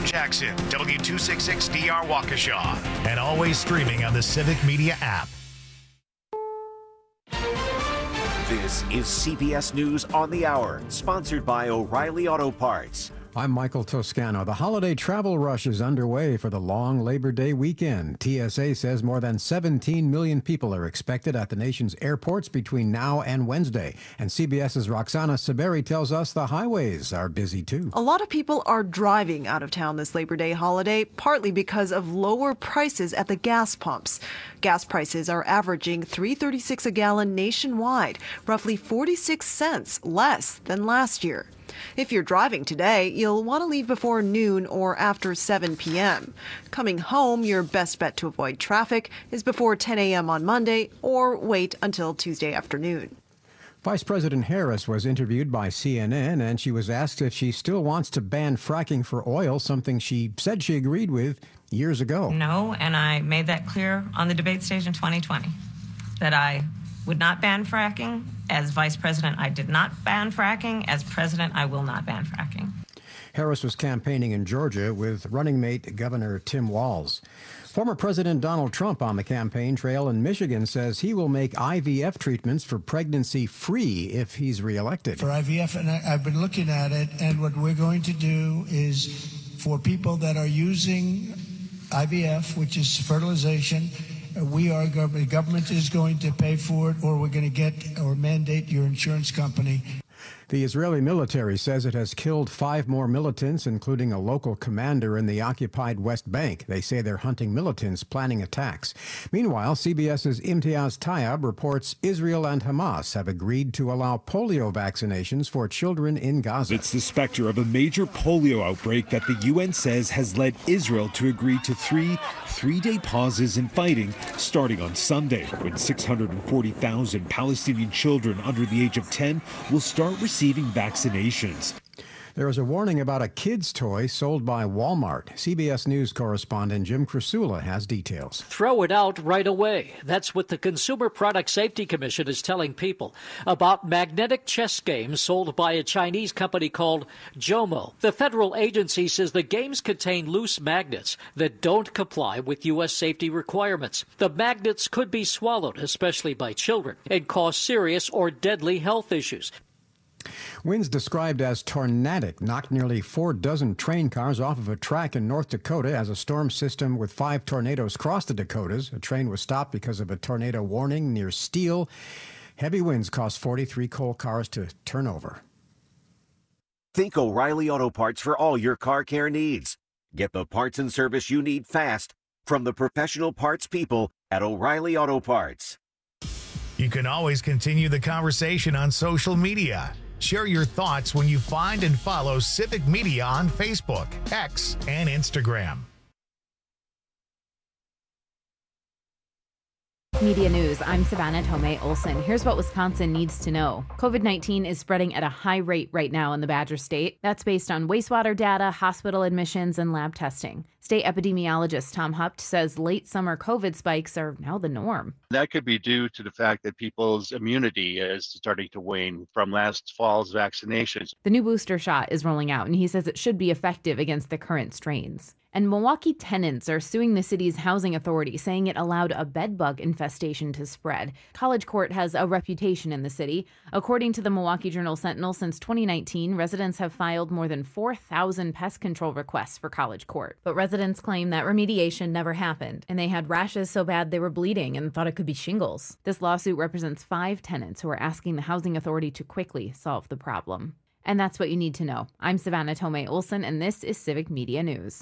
Jackson, W266DR Waukesha, and always streaming on the Civic Media app. This is CBS News on the Hour, sponsored by O'Reilly Auto Parts. I'm Michael Toscano. The holiday travel rush is underway for the long Labor Day weekend. TSA says more than 17 million people are expected at the nation's airports between now and Wednesday. And CBS's Roxana Saberi tells us the highways are busy too. A lot of people are driving out of town this Labor Day holiday, partly because of lower prices at the gas pumps. Gas prices are averaging $3.36 a gallon nationwide, roughly 46 cents less than last year. If you're driving today, you'll want to leave before noon or after 7 p.m. Coming home, your best bet to avoid traffic is before 10 a.m. on Monday or wait until Tuesday afternoon. Vice President Harris was interviewed by CNN, and she was asked if she still wants to ban fracking for oil, something she said she agreed with years ago. No, and I made that clear on the debate stage in 2020, that I would not ban fracking. As vice president, I did not ban fracking. As president, I will not ban fracking. Harris was campaigning in Georgia with running mate Governor Tim Walz. Former President Donald Trump on the campaign trail in Michigan says he will make IVF treatments for pregnancy free if he's reelected. For IVF, and I've been looking at it, and what we're going to do is for people that are using IVF, which is fertilization, the government is going to pay for it, or we're going to get or mandate your insurance company. The Israeli military says it has killed 5 more militants, including a local commander in the occupied West Bank. They say they're hunting militants planning attacks. Meanwhile, CBS's Imtiaz Tayeb reports Israel and Hamas have agreed to allow polio vaccinations for children in Gaza. It's the specter of a major polio outbreak that the UN says has led Israel to agree to three-day pauses in fighting starting on Sunday, when 640,000 Palestinian children under the age of 10 will start receiving vaccinations. There is a warning about a kid's toy sold by Walmart. CBS News correspondent Jim Krasula has details. Throw it out right away. That's what the Consumer Product Safety Commission is telling people about magnetic chess games sold by a Chinese company called Jomo. The federal agency says the games contain loose magnets that don't comply with U.S. safety requirements. The magnets could be swallowed, especially by children, and cause serious or deadly health issues. Winds described as tornadic knocked nearly 4 dozen train cars off of a track in North Dakota as a storm system with 5 tornadoes crossed the Dakotas. A train was stopped because of a tornado warning near Steele. Heavy winds caused 43 coal cars to turn over. Think O'Reilly Auto Parts for all your car care needs. Get the parts and service you need fast from the professional parts people at O'Reilly Auto Parts. You can always continue the conversation on social media. Share your thoughts when you find and follow Civic Media on Facebook, X, and Instagram. Media News, I'm Savannah Tomei Olsen. Here's what Wisconsin needs to know. COVID-19 is spreading at a high rate right now in the Badger State. That's based on wastewater data, hospital admissions, and lab testing. State epidemiologist Tom Hupt says late summer COVID spikes are now the norm. That could be due to the fact that people's immunity is starting to wane from last fall's vaccinations. The new booster shot is rolling out, and he says it should be effective against the current strains. And Milwaukee tenants are suing the city's housing authority, saying it allowed a bedbug infestation to spread. College Court has a reputation in the city. According to the Milwaukee Journal-Sentinel, since 2019, residents have filed more than 4,000 pest control requests for College Court. But residents claim that remediation never happened, and they had rashes so bad they were bleeding and thought it could be shingles. This lawsuit represents 5 tenants who are asking the housing authority to quickly solve the problem. And that's what you need to know. I'm Savannah Tomei Olsen, and this is Civic Media News.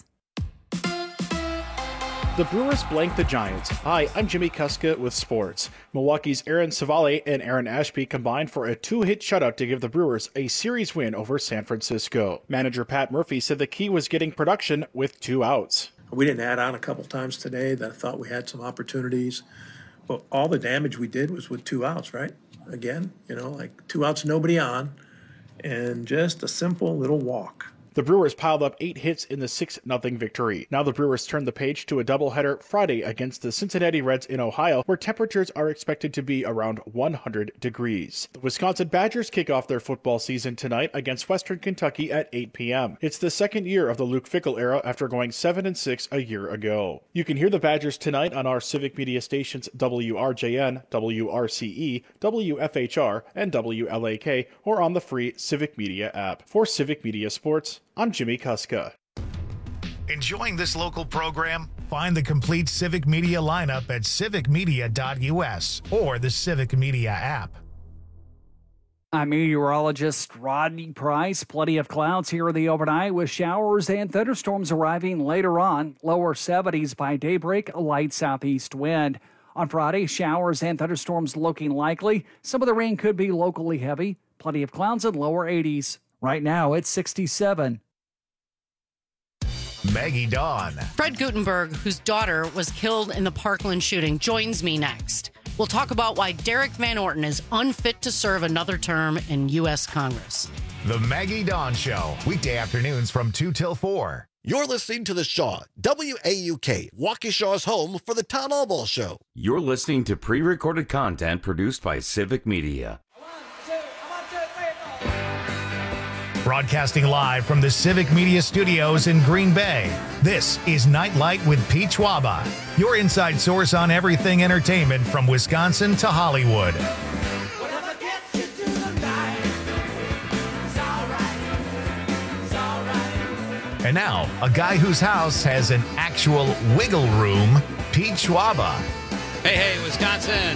The Brewers blanked the Giants. Hi, I'm Jimmy Kuska with sports. Milwaukee's Aaron Savale and Aaron Ashby combined for a 2-hit shutout to give the Brewers a series win over San Francisco. Manager Pat Murphy said the key was getting production with 2 outs. We didn't add on a couple times today that I thought we had some opportunities. But all the damage we did was with 2 outs, right? Again, like 2 outs, nobody on, and just a simple little walk. The Brewers piled up 8 hits in the 6-0 victory. Now the Brewers turn the page to a doubleheader Friday against the Cincinnati Reds in Ohio, where temperatures are expected to be around 100 degrees. The Wisconsin Badgers kick off their football season tonight against Western Kentucky at 8 p.m. It's the second year of the Luke Fickell era after going 7-6 a year ago. You can hear the Badgers tonight on our civic media stations WRJN, WRCE, WFHR, and WLAK, or on the free Civic Media app. For Civic Media Sports, I'm Jimmy Kuska. Enjoying this local program? Find the complete Civic Media lineup at civicmedia.us or the Civic Media app. I'm meteorologist Rodney Price. Plenty of clouds here in the overnight with showers and thunderstorms arriving later on. Lower 70s by daybreak, a light southeast wind. On Friday, showers and thunderstorms looking likely. Some of the rain could be locally heavy. Plenty of clouds and lower 80s. Right now, it's 67. Maggie Dawn. Fred Guttenberg, whose daughter was killed in the Parkland shooting, joins me next. We'll talk about why Derek Van Orton is unfit to serve another term in U.S. Congress. The Maggie Dawn Show, weekday afternoons from 2 till 4. You're listening to The Shaw, WAUK, Waukesha's home for the Town Hall Ball Show. You're listening to pre-recorded content produced by Civic Media. Broadcasting live from the Civic Media Studios in Green Bay, this is Nightlight with Pete Schwaba, your inside source on everything entertainment from Wisconsin to Hollywood. And now, a guy whose house has an actual wiggle room, Pete Schwaba. Hey, Wisconsin.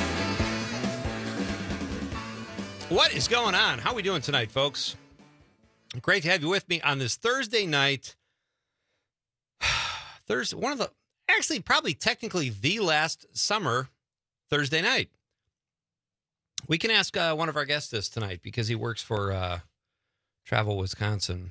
What is going on? How are we doing tonight, folks? Great to have you with me on this Thursday night. One of the, actually, probably technically the last summer Thursday night. We can ask one of our guests this tonight because he works for Travel Wisconsin.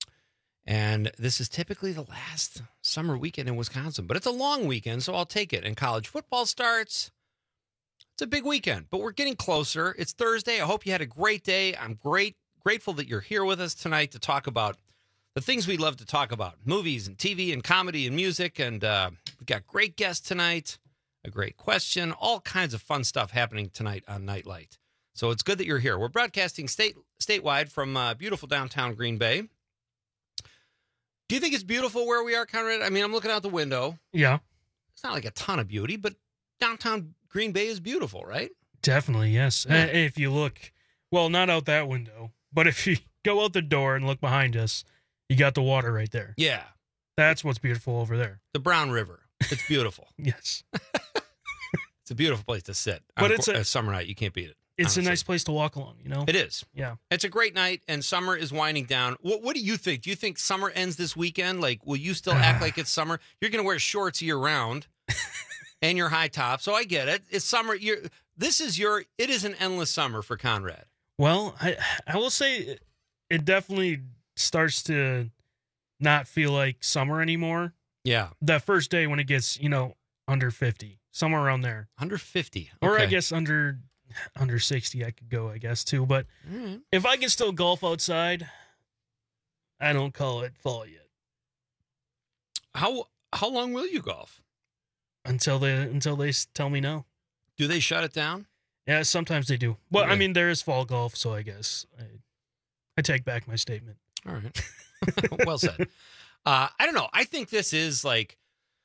And this is typically the last summer weekend in Wisconsin, but it's a long weekend, so I'll take it. And college football starts. It's a big weekend, but we're getting closer. It's Thursday. I hope you had a great day. I'm grateful that you're here with us tonight to talk about the things we love to talk about, movies and TV and comedy and music. And we've got great guests tonight, a great question, all kinds of fun stuff happening tonight on Nightlight. So it's good that you're here. We're broadcasting statewide from beautiful downtown Green Bay. Do you think it's beautiful where we are, Conrad? I mean, I'm looking out the window. Yeah. It's not like a ton of beauty, but downtown Green Bay is beautiful, right? Definitely, yes. Yeah. If you look, well, not out that window, but if you go out the door and look behind us, you got the water right there. Yeah. That's what's beautiful over there. The Brown River. It's beautiful. Yes. It's a beautiful place to sit. But on it's a summer night. You can't beat it. It's honestly. a nice place to walk along, you know? It is. Yeah. It's a great night, and summer is winding down. What do you think? Do you think summer ends this weekend? Like, will you still act like it's summer? You're going to wear shorts year-round and your high top, so I get it. It's summer. It is an endless summer for Conrad. Well, I will say it definitely starts to not feel like summer anymore. Yeah. That first day when it gets, under 50, somewhere around there. Under 50. Okay. Or I guess under 60 I could go, I guess, too. But if I can still golf outside, I don't call it fall yet. How long will you golf? Until they tell me no. Do they shut it down? Yeah, sometimes they do. Well, Okay. I mean, there is fall golf, so I guess I take back my statement. All right. Well said. I don't know. I think this is like,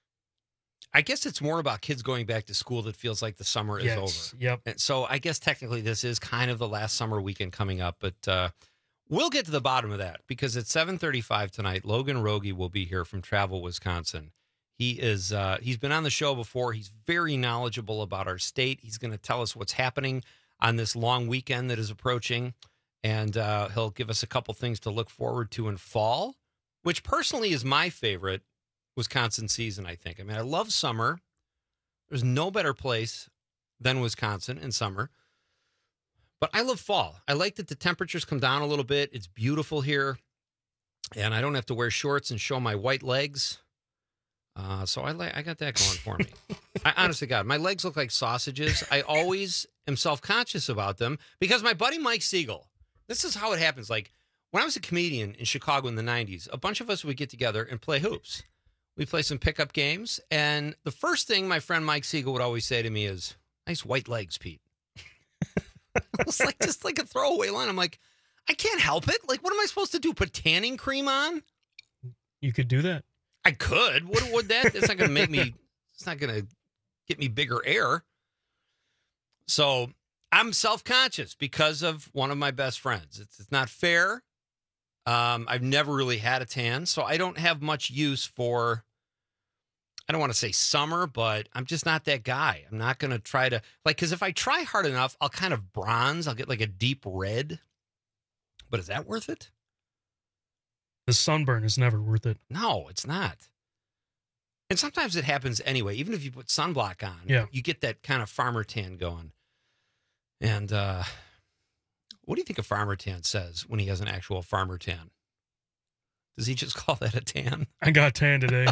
I guess it's more about kids going back to school that feels like the summer is over. Yep. And so I guess technically this is kind of the last summer weekend coming up, but we'll get to the bottom of that because at 7:35 tonight, Logan Rogie will be here from Travel Wisconsin. He's been on the show before. He's very knowledgeable about our state. He's going to tell us what's happening on this long weekend that is approaching, and he'll give us a couple things to look forward to in fall, which personally is my favorite Wisconsin season, I think. I mean, I love summer. There's no better place than Wisconsin in summer. But I love fall. I like that the temperatures come down a little bit. It's beautiful here. And I don't have to wear shorts and show my white legs. So I got that going for me. I honestly, God, my legs look like sausages. I always am self-conscious about them because my buddy Mike Siegel, this is how it happens. Like when I was a comedian in Chicago in the 90s, a bunch of us would get together and play hoops. We'd play some pickup games. And the first thing my friend Mike Siegel would always say to me is, nice white legs, Pete. It was like just like a throwaway line. I'm like, I can't help it. Like, what am I supposed to do? Put tanning cream on? You could do that. I could. What would that? It's not going to make me, it's not going to get me bigger air. So I'm self-conscious because of one of my best friends. It's not fair. I've never really had a tan, so I don't have much use for, I don't want to say summer, but I'm just not that guy. I'm not going to try to, because if I try hard enough, I'll kind of bronze. I'll get like a deep red. But is that worth it? The sunburn is never worth it. No, it's not. And sometimes it happens anyway. Even if you put sunblock on, you get that kind of farmer tan going. And what do you think a farmer tan says when he has an actual farmer tan? Does he just call that a tan? I got tan today.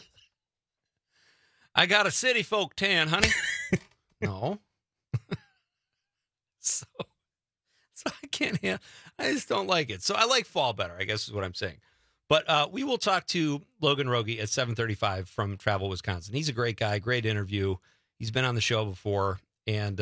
I got a city folk tan, honey. No. So I can't handle, I just don't like it. So I like fall better, I guess is what I'm saying. But we will talk to Logan Rogie at 7:35 from Travel, Wisconsin. He's a great guy, great interview. He's been on the show before. And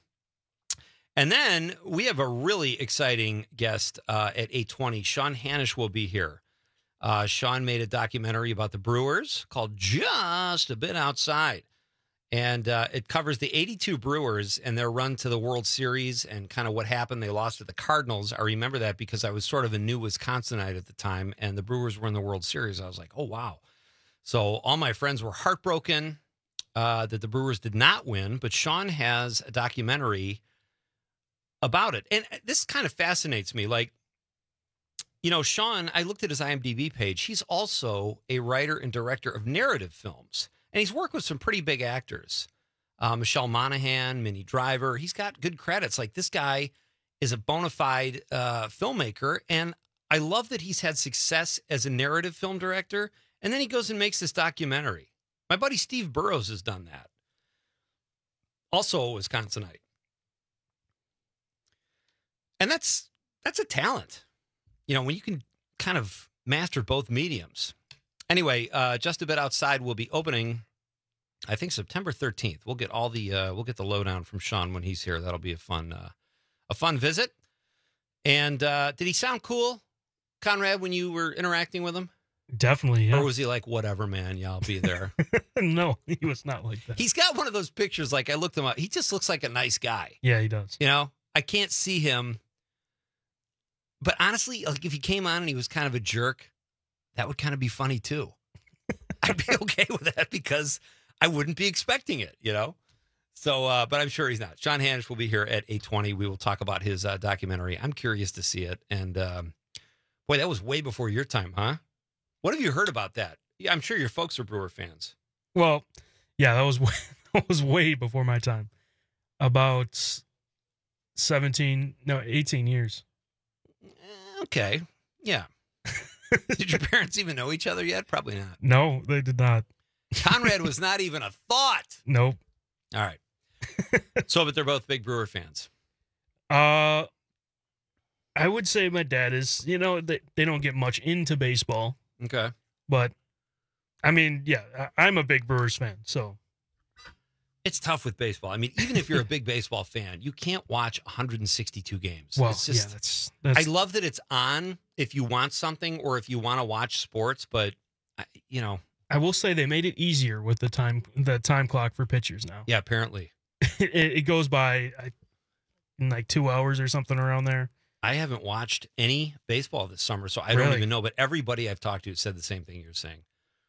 then we have a really exciting guest at 8:20. Sean Hanisch will be here. Sean made a documentary about the Brewers called Just a Bit Outside. And it covers the 82 Brewers and their run to the World Series and kind of what happened. They lost to the Cardinals. I remember that because I was sort of a new Wisconsinite at the time, and the Brewers were in the World Series. I was like, oh, wow. So all my friends were heartbroken that the Brewers did not win, but Sean has a documentary about it. And this kind of fascinates me. Like, you know, Sean, I looked at his IMDb page. He's also a writer and director of narrative films. And he's worked with some pretty big actors. Michelle Monaghan, Minnie Driver. He's got good credits. Like, this guy is a bona fide filmmaker. And I love that he's had success as a narrative film director. And then he goes and makes this documentary. My buddy Steve Burrows has done that. Also a Wisconsinite. And that's a talent. You know, when you can kind of master both mediums. Anyway, Just a Bit Outside will be opening, I think, September 13th. We'll get all the the lowdown from Sean when he's here. That'll be a fun visit. And did he sound cool, Conrad, when you were interacting with him? Definitely, yeah. Or was he like, whatever, man, yeah, I'll be there? No, he was not like that. He's got one of those pictures, like I looked him up. He just looks like a nice guy. Yeah, he does. You know, I can't see him. But honestly, like if he came on and he was kind of a jerk, that would kind of be funny too. I'd be okay with that because I wouldn't be expecting it, you know? So, but I'm sure he's not. Sean Hanisch will be here at 8:20. We will talk about his documentary. I'm curious to see it. And boy, that was way before your time, huh? What have you heard about that? Yeah, I'm sure your folks are Brewer fans. Well, yeah, that was way before my time. About 18 years. Okay. Yeah. Did your parents even know each other yet? Probably not. No, they did not. Conrad was not even a thought. Nope. All right. So, but they're both big Brewer fans. I would say my dad is, you know, they don't get much into baseball. Okay. But, I mean, yeah, I'm a big Brewers fan, so. It's tough with baseball. I mean, even if you're a big baseball fan, you can't watch 162 games. Well, it's just, yeah, that's. I love that it's on if you want something or if you want to watch sports, but, you know. I will say they made it easier with the time clock for pitchers now. Yeah, apparently. it goes by in like 2 hours or something around there. I haven't watched any baseball this summer, so I don't even know. But everybody I've talked to said the same thing you're saying.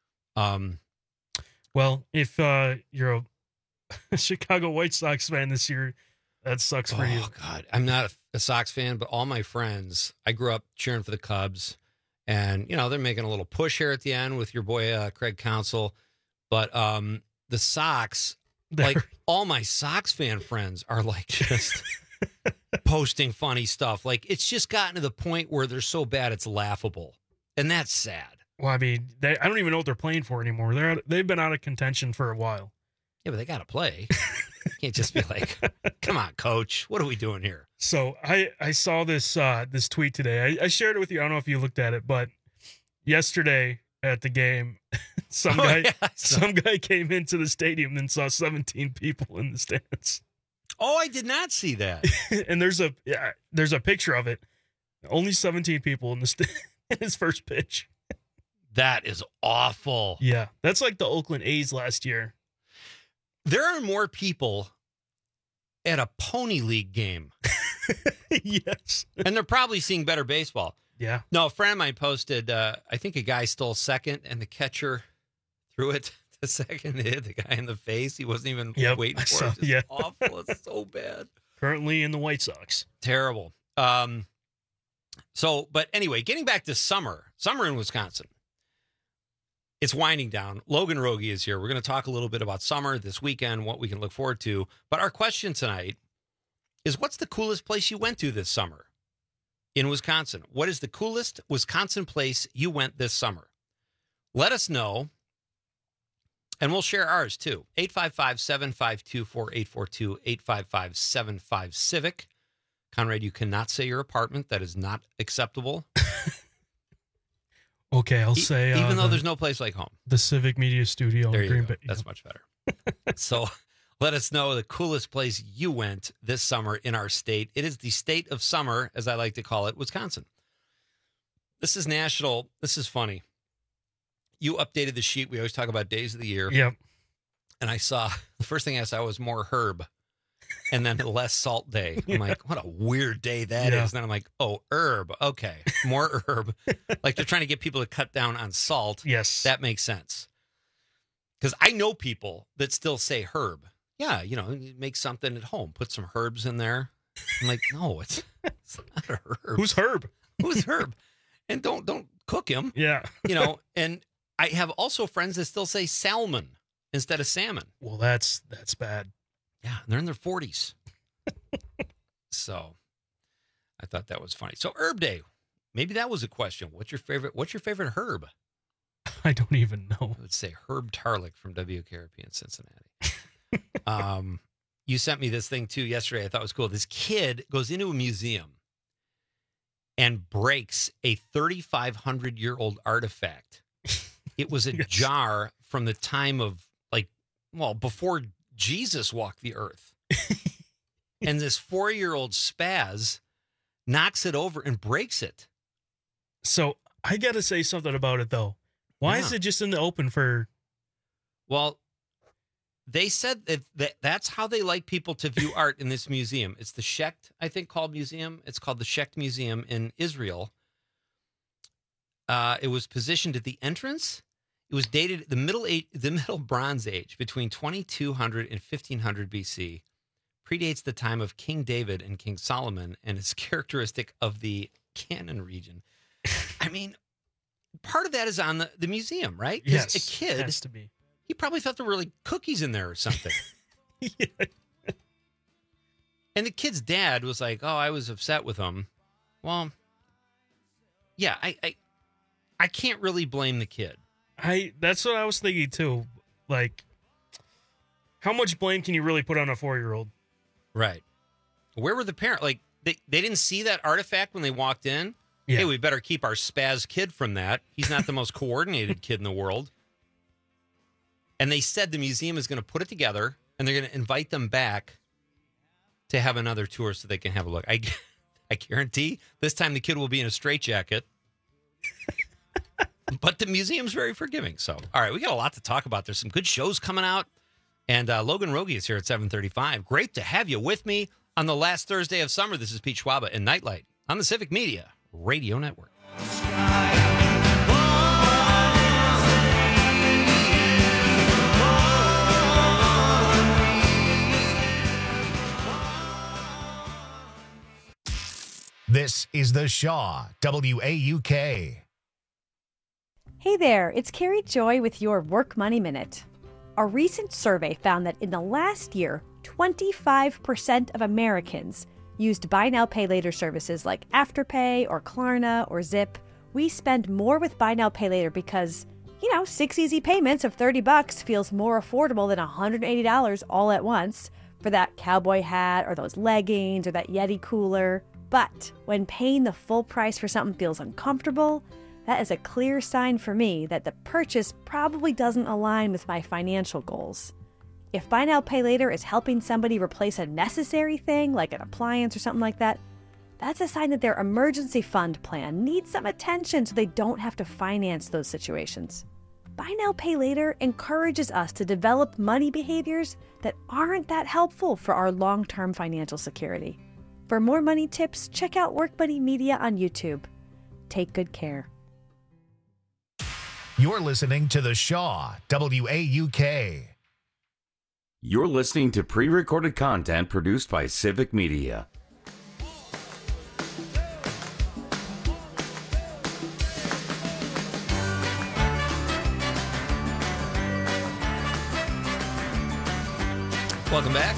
Well, if you're a Chicago White Sox fan this year, that sucks for you. Oh, God. I'm not a Sox fan, but all my friends, I grew up cheering for the Cubs. And, you know, they're making a little push here at the end with your boy, Craig Counsell. But the Sox, like all my Sox fan friends are like just posting funny stuff. Like it's just gotten to the point where they're so bad it's laughable. And that's sad. Well, I mean, I don't even know what they're playing for anymore. They've been out of contention for a while. Yeah, but they got to play. You can't just be like, come on, coach, what are we doing here? So I saw this this tweet today. I shared it with you. I don't know if you looked at it, but yesterday at the game, some guy came into the stadium and saw 17 people in the stands. Oh, I did not see that. And there's a picture of it. Only 17 people in the in his first pitch. That is awful. Yeah, that's like the Oakland A's last year. There are more people at a Pony League game. Yes. And they're probably seeing better baseball. Yeah. No, a friend of mine posted, I think a guy stole second and the catcher threw it to second and hit the guy in the face. He wasn't even waiting for it. It's awful. It's so bad. Currently in the White Sox. Terrible. But anyway, getting back to summer in Wisconsin. It's winding down. Logan Rogie is here. We're going to talk a little bit about summer this weekend, what we can look forward to. But our question tonight is, what's the coolest place you went to this summer in Wisconsin? What is the coolest Wisconsin place you went this summer? Let us know, and we'll share ours too. 855-752-4842, 855-75-CIVIC. Conrad, you cannot say your apartment. That is not acceptable. Okay, I'll say... Even though there's no place like home. The Civic Media Studio in Green Bay. That's much better. So let us know the coolest place you went this summer in our state. It is the state of summer, as I like to call it, Wisconsin. This is national. This is funny. You updated the sheet. We always talk about days of the year. Yep. And I saw, the first thing I saw was more herb. And then less salt day. I'm like, what a weird day that is. And then I'm like, oh, herb. Okay. More herb. Like they're trying to get people to cut down on salt. Yes. That makes sense. Because I know people that still say herb. Yeah, you make something at home. Put some herbs in there. I'm like, no, it's not a herb. Who's Herb? Who's Herb? And don't cook him. Yeah. And I have also friends that still say salmon instead of salmon. Well, that's bad. Yeah, they're in their 40s. So I thought that was funny. So Herb Day, maybe that was a question. What's your favorite herb? I don't even know. I would say Herb Tarlick from WKRP in Cincinnati. You sent me this thing too yesterday. I thought it was cool. This kid goes into a museum and breaks a 3,500-year-old artifact. It was a jar from the time of before Jesus walked the earth. And this 4-year-old spaz knocks it over and breaks it. So I got to say something about it, though. Why is it just in the open for... Well, they said that's how they like people to view art in this museum. It's the Shecht, I think, called museum. It's called the Shecht Museum in Israel. It was positioned at the entrance. It was dated the Middle Bronze Age, between 2200 and 1500 BC. Predates the time of King David and King Solomon, and is characteristic of the Canaan region. I mean, part of that is on the museum, right? Yes, a kid, it has to be. He probably thought there were like cookies in there or something. Yeah. And the kid's dad was like, "Oh, I was upset with him." Well, yeah, I can't really blame the kid. That's what I was thinking too. Like, how much blame can you really put on a 4-year-old? Right. Where were the parents? Like, they didn't see that artifact when they walked in? Yeah. Hey, we better keep our spaz kid from that. He's not the most coordinated kid in the world. And they said the museum is going to put it together, and they're going to invite them back to have another tour so they can have a look. I guarantee this time the kid will be in a straitjacket. But the museum's very forgiving. So, all right, we got a lot to talk about. There's some good shows coming out. And Logan Rogie is here at 7:35. Great to have you with me on the last Thursday of summer. This is Pete Schwaba and Nightlight on the Civic Media Radio Network. This is The Shaw, WAUK. Hey there, it's Carrie Joy with your Work Money Minute. A recent survey found that in the last year, 25% of Americans used buy now, pay later services like Afterpay or Klarna or Zip. We spend more with buy now, pay later because, 6 easy payments of $30 feels more affordable than $180 all at once. for that cowboy hat or those leggings or that Yeti cooler. But when paying the full price for something feels uncomfortable, that is a clear sign for me that the purchase probably doesn't align with my financial goals. If Buy Now Pay Later is helping somebody replace a necessary thing like an appliance or something like that, that's a sign that their emergency fund plan needs some attention so they don't have to finance those situations. Buy Now Pay Later encourages us to develop money behaviors that aren't that helpful for our long-term financial security. For more money tips, check out Work Money Media on YouTube. Take good care. You're listening to The Shaw, WAUK. You're listening to pre-recorded content produced by Civic Media. Welcome back.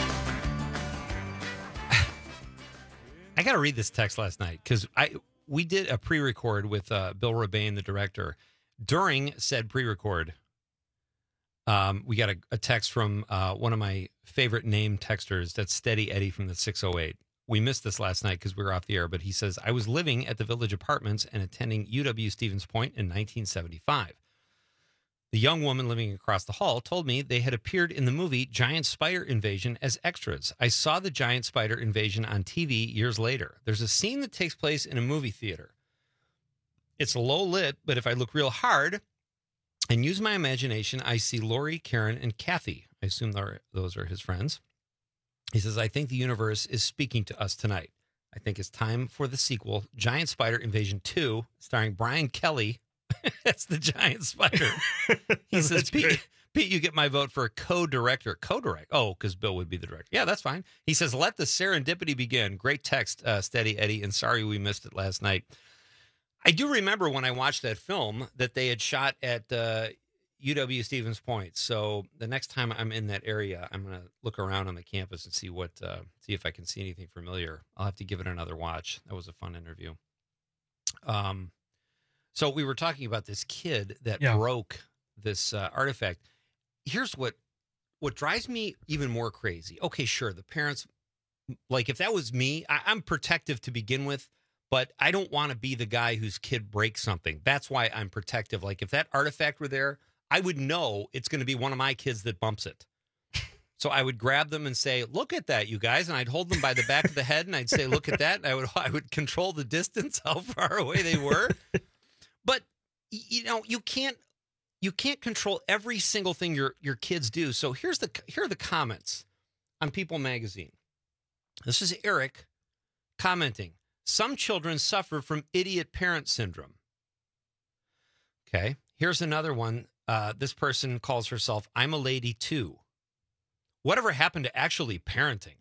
I got to read this text last night because we did a pre-record with Bill Rebane, the director. During said pre-record, we got a text from one of my favorite named texters. That's Steady Eddie from the 608. We missed this last night because we were off the air, but he says, I was living at the Village Apartments and attending UW Stevens Point in 1975. The young woman living across the hall told me they had appeared in the movie Giant Spider Invasion as extras. I saw the Giant Spider Invasion on TV years later. There's a scene that takes place in a movie theater. It's low lit, but if I look real hard and use my imagination, I see Lori, Karen, and Kathy. I assume those are his friends. He says, I think the universe is speaking to us tonight. I think it's time for the sequel, Giant Spider Invasion 2, starring Brian Kelly. That's the giant spider. He says, Pete, you get my vote for a co-director. Co-direct. Oh, because Bill would be the director. Yeah, that's fine. He says, let the serendipity begin. Great text, Steady Eddie, and sorry we missed it last night. I do remember when I watched that film that they had shot at UW Stevens Point. So the next time I'm in that area, I'm going to look around on the campus and see if I can see anything familiar. I'll have to give it another watch. That was a fun interview. So we were talking about this kid that broke this artifact. Here's what drives me even more crazy. Okay, sure, the parents, like if that was me, I'm protective to begin with, but I don't want to be the guy whose kid breaks something. That's why I'm protective. Like if that artifact were there, I would know it's going to be one of my kids that bumps it. So I would grab them and say, look at that, you guys. And I'd hold them by the back of the head and I'd say, look at that. And I would control the distance, how far away they were. But, you know, you can't control every single thing your kids do. So here are the comments on People Magazine. This is Eric commenting. Some children suffer from idiot parent syndrome. Okay. Here's another one. This person calls herself, I'm a lady too. Whatever happened to actually parenting?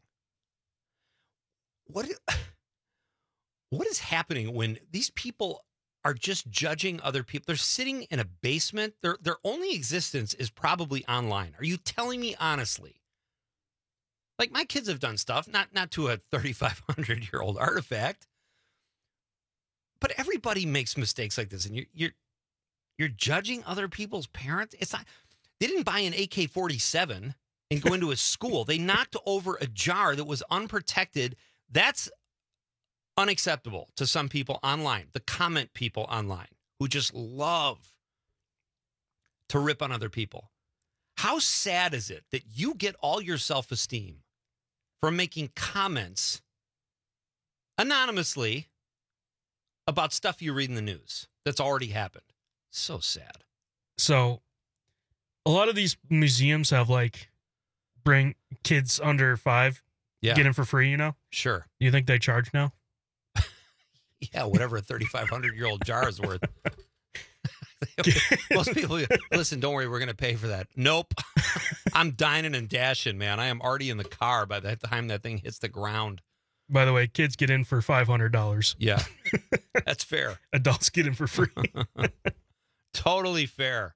What is happening when these people are just judging other people? They're sitting in a basement. Their only existence is probably online. Are you telling me honestly? Like my kids have done stuff, not to a 3,500-year-old artifact, but everybody makes mistakes like this, and you're judging other people's parents. It's not. They didn't buy an AK-47 and go into a school. They knocked over a jar that was unprotected. That's unacceptable to some people online, the comment people online who just love to rip on other people. How sad is it that you get all your self-esteem from making comments anonymously about stuff you read in the news that's already happened? So sad. So a lot of these museums have like bring kids under 5, get in for free, you know? Sure. You think they charge now? Yeah, whatever a 3,500-year-old jar is worth. Most people, listen, don't worry, we're going to pay for that. Nope. I'm dining and dashing, man. I am already in the car by the time that thing hits the ground. By the way, kids get in for $500. Yeah, that's fair. Adults get in for free. Totally fair.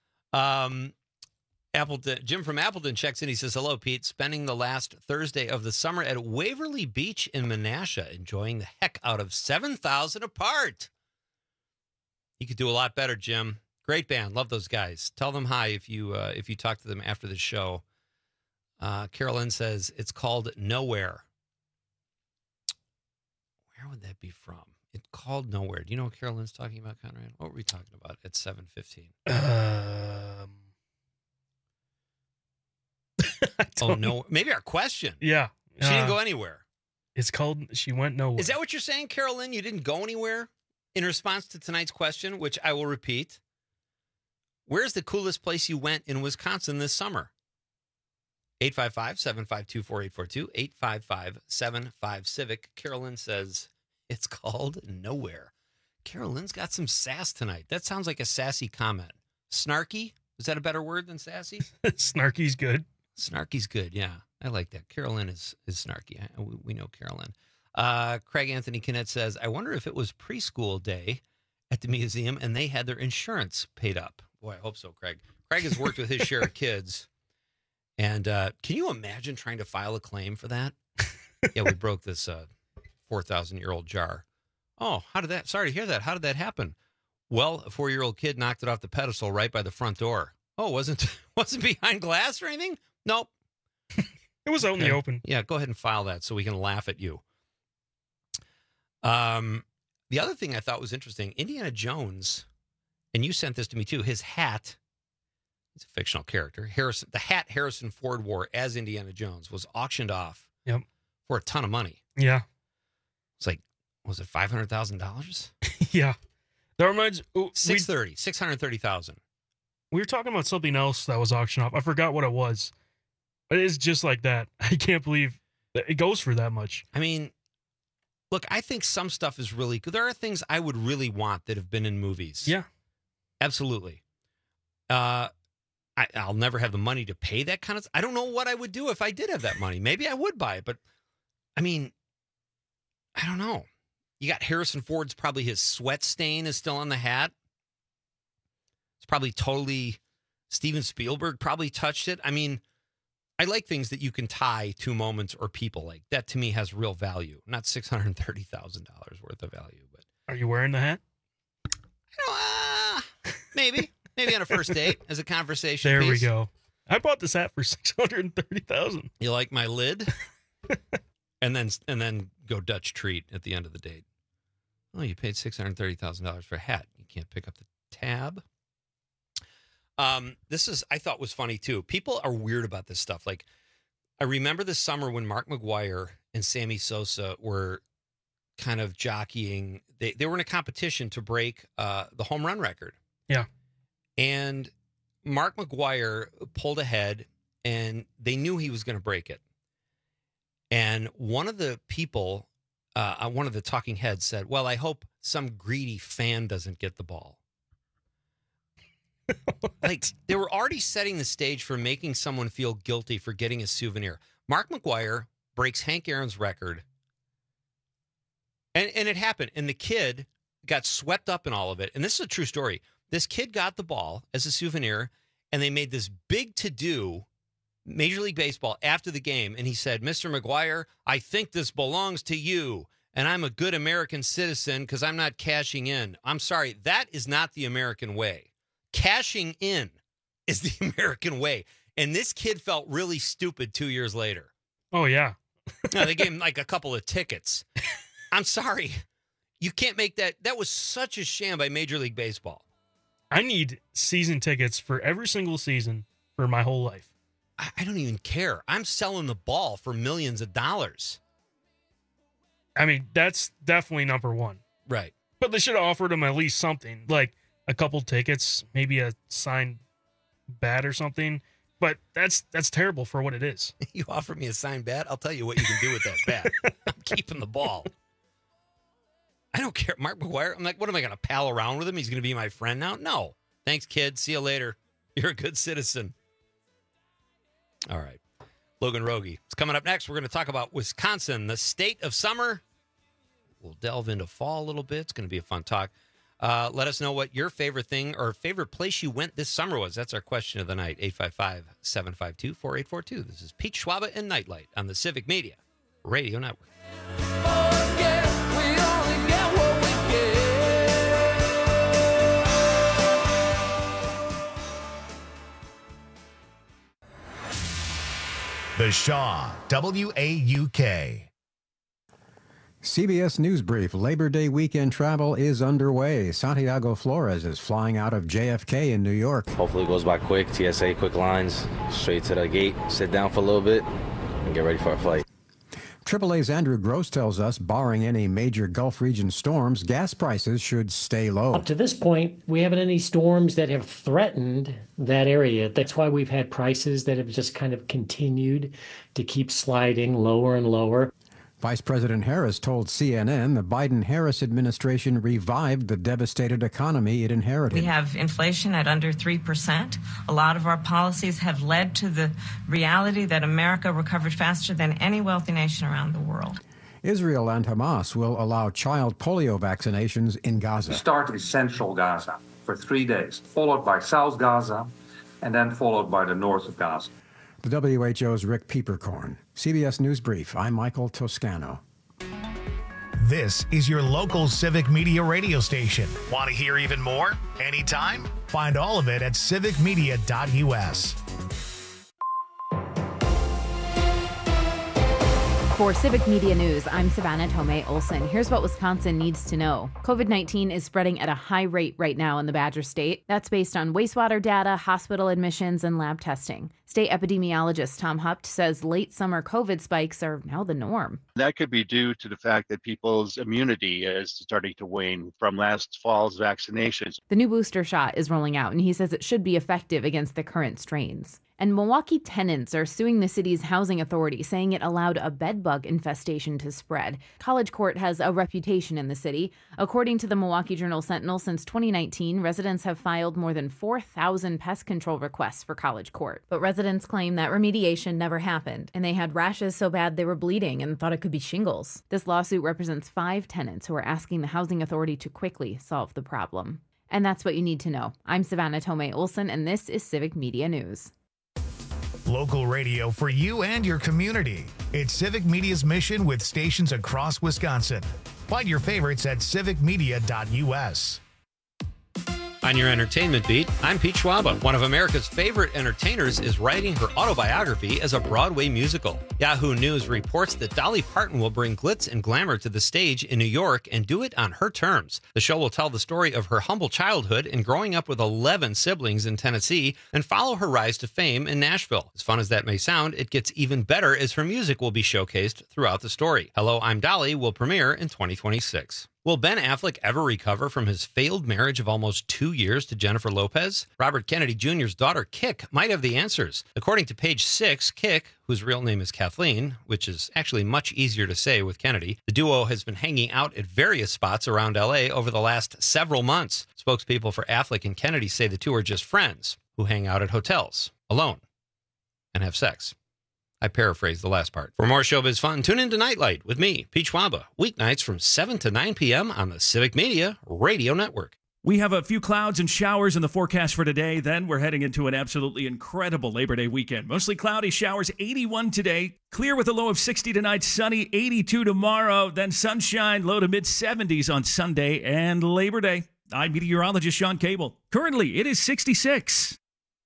Appleton, Jim from Appleton checks in. He says, hello, Pete. Spending the last Thursday of the summer at Waverly Beach in Menasha, enjoying the heck out of 7,000 apart. You could do a lot better, Jim. Great band. Love those guys. Tell them hi if you talk to them after the show. Carolyn says it's called Nowhere. Where would that be from? It's called Nowhere. Do you know what Carolyn's talking about, Conrad? What were we talking about at 7:15? Oh, no. Maybe our question. Yeah. She didn't go anywhere. It's called She Went Nowhere. Is that what you're saying, Carolyn? You didn't go anywhere? In response to tonight's question, which I will repeat, where's the coolest place you went in Wisconsin this summer? 855-752-4842, 855-75-CIVIC. Carolyn says it's called Nowhere. Carolyn's got some sass tonight. That sounds like a sassy comment. Snarky? Is that a better word than sassy? Snarky's good. Snarky's good, yeah. I like that. Carolyn is snarky. We know Carolyn. Craig Anthony Kinnett says, I wonder if it was preschool day at the museum and they had their insurance paid up. Boy, I hope so, Craig. Craig has worked with his share of kids. And can you imagine trying to file a claim for that? Yeah, we broke this 4,000-year-old jar. Oh, sorry to hear that. How did that happen? Well, a 4-year-old kid knocked it off the pedestal right by the front door. Oh, wasn't behind glass or anything? Nope. It was out in the open. Yeah, go ahead and file that so we can laugh at you. The other thing I thought was interesting, Indiana Jones, and you sent this to me too, his hat, he's a fictional character, the hat Harrison Ford wore as Indiana Jones was auctioned off for a ton of money. Yeah. It's like, was it $500,000? Yeah. That reminds $630,000. We were talking about something else that was auctioned off. I forgot what it was. But it is just like that. I can't believe that it goes for that much. I mean, look, I think some stuff is really good. There are things I would really want that have been in movies. Yeah. Absolutely. I'll never have the money to pay that kind of. I don't know what I would do if I did have that money. Maybe I would buy it, but I mean, I don't know. You got Harrison Ford's, probably his sweat stain is still on the hat. It's probably totally, Steven Spielberg probably touched it. I mean, I like things that you can tie to moments or people. Like that to me has real value, not $630,000 worth of value. But are you wearing the hat? Maybe on a first date as a conversation There piece. we go. I bought this hat for $630,000. You like my lid? and then go Dutch treat at the end of the date. Oh, you paid $630,000 for a hat. You can't pick up the tab. I thought was funny too. People are weird about this stuff. Like, I remember this summer when Mark McGwire and Sammy Sosa were kind of jockeying. They were in a competition to break the home run record. Yeah. And Mark McGwire pulled ahead, and they knew he was going to break it. And one of the people, one of the talking heads said, well, I hope some greedy fan doesn't get the ball. Like, they were already setting the stage for making someone feel guilty for getting a souvenir. Mark McGwire breaks Hank Aaron's record. And it happened. And the kid got swept up in all of it. And this is a true story. This kid got the ball as a souvenir, and they made this big to-do, Major League Baseball, after the game. And he said, Mr. McGwire, I think this belongs to you. And I'm a good American citizen because I'm not cashing in. I'm sorry. That is not the American way. Cashing in is the American way. And this kid felt really stupid 2 years later. Oh, yeah. No, they gave him like a couple of tickets. I'm sorry. You can't make that. That was such a sham by Major League Baseball. I need season tickets for every single season for my whole life. I don't even care. I'm selling the ball for millions of dollars. I mean, that's definitely number one. Right. But they should have offered him at least something, like a couple tickets, maybe a signed bat or something. But that's terrible for what it is. You offer me a signed bat, I'll tell you what you can do with that bat. I'm keeping the ball. I don't care. Mark McGwire, I'm like, what am I going to pal around with him? He's going to be my friend now? No. Thanks, kid. See you later. You're a good citizen. All right. Logan Rogie. It's coming up next. We're going to talk about Wisconsin, the state of summer. We'll delve into fall a little bit. It's going to be a fun talk. Let us know what your favorite thing or favorite place you went this summer was. That's our question of the night. 855-752-4842. This is Pete Schwaba and Nightlight on the Civic Media Radio Network. The Shaw, WAUK. CBS News Brief. Labor Day weekend travel is underway. Santiago Flores is flying out of JFK in New York. Hopefully it goes by quick. TSA, quick lines, straight to the gate, sit down for a little bit, and get ready for a flight. AAA's Andrew Gross tells us, barring any major Gulf region storms, gas prices should stay low. Up to this point, we haven't had any storms that have threatened that area. That's why we've had prices that have just kind of continued to keep sliding lower and lower. Vice President Harris told CNN the Biden-Harris administration revived the devastated economy it inherited. We have inflation at under 3%. A lot of our policies have led to the reality that America recovered faster than any wealthy nation around the world. Israel and Hamas will allow child polio vaccinations in Gaza. We start in central Gaza for 3 days, followed by South Gaza, and then followed by the north of Gaza. The WHO's Rick Peeperkorn. CBS News Brief. I'm Michael Toscano. This is your local Civic Media radio station. Want to hear even more? Anytime? Find all of it at civicmedia.us. For Civic Media News, I'm Savannah Tomei Olson. Here's what Wisconsin needs to know. COVID-19 is spreading at a high rate right now in the Badger State. That's based on wastewater data, hospital admissions, and lab testing. State epidemiologist Tom Hupt says late summer COVID spikes are now the norm. That could be due to the fact that people's immunity is starting to wane from last fall's vaccinations. The new booster shot is rolling out, and he says it should be effective against the current strains. And Milwaukee tenants are suing the city's housing authority, saying it allowed a bedbug infestation to spread. College Court has a reputation in the city. According to the Milwaukee Journal-Sentinel, since 2019, residents have filed more than 4,000 pest control requests for College Court. But residents claim that remediation never happened, and they had rashes so bad they were bleeding and thought it could be shingles. This lawsuit represents 5 tenants who are asking the housing authority to quickly solve the problem. And that's what you need to know. I'm Savannah Tomei Olson, and this is Civic Media News. Local radio for you and your community. It's Civic Media's mission with stations across Wisconsin. Find your favorites at civicmedia.us. On your entertainment beat, I'm Pete Schwaba. One of America's favorite entertainers is writing her autobiography as a Broadway musical. Yahoo News reports that Dolly Parton will bring glitz and glamour to the stage in New York and do it on her terms. The show will tell the story of her humble childhood and growing up with 11 siblings in Tennessee and follow her rise to fame in Nashville. As fun as that may sound, it gets even better as her music will be showcased throughout the story. Hello, I'm Dolly will premiere in 2026. Will Ben Affleck ever recover from his failed marriage of almost 2 years to Jennifer Lopez? Robert Kennedy Jr.'s daughter, Kik, might have the answers. According to Page 6, Kik, whose real name is Kathleen, which is actually much easier to say with Kennedy, the duo has been hanging out at various spots around L.A. over the last several months. Spokespeople for Affleck and Kennedy say the two are just friends who hang out at hotels, alone, and have sex. I paraphrased the last part. For more showbiz fun, tune in to Nightlight with me, Pete Schwaba, weeknights from 7 to 9 p.m. on the Civic Media Radio Network. We have a few clouds and showers in the forecast for today. Then we're heading into an absolutely incredible Labor Day weekend. Mostly cloudy, showers, 81 today. Clear with a low of 60 tonight, sunny, 82 tomorrow. Then sunshine, low to mid-70s on Sunday and Labor Day. I'm meteorologist Sean Cable. Currently, it is 66.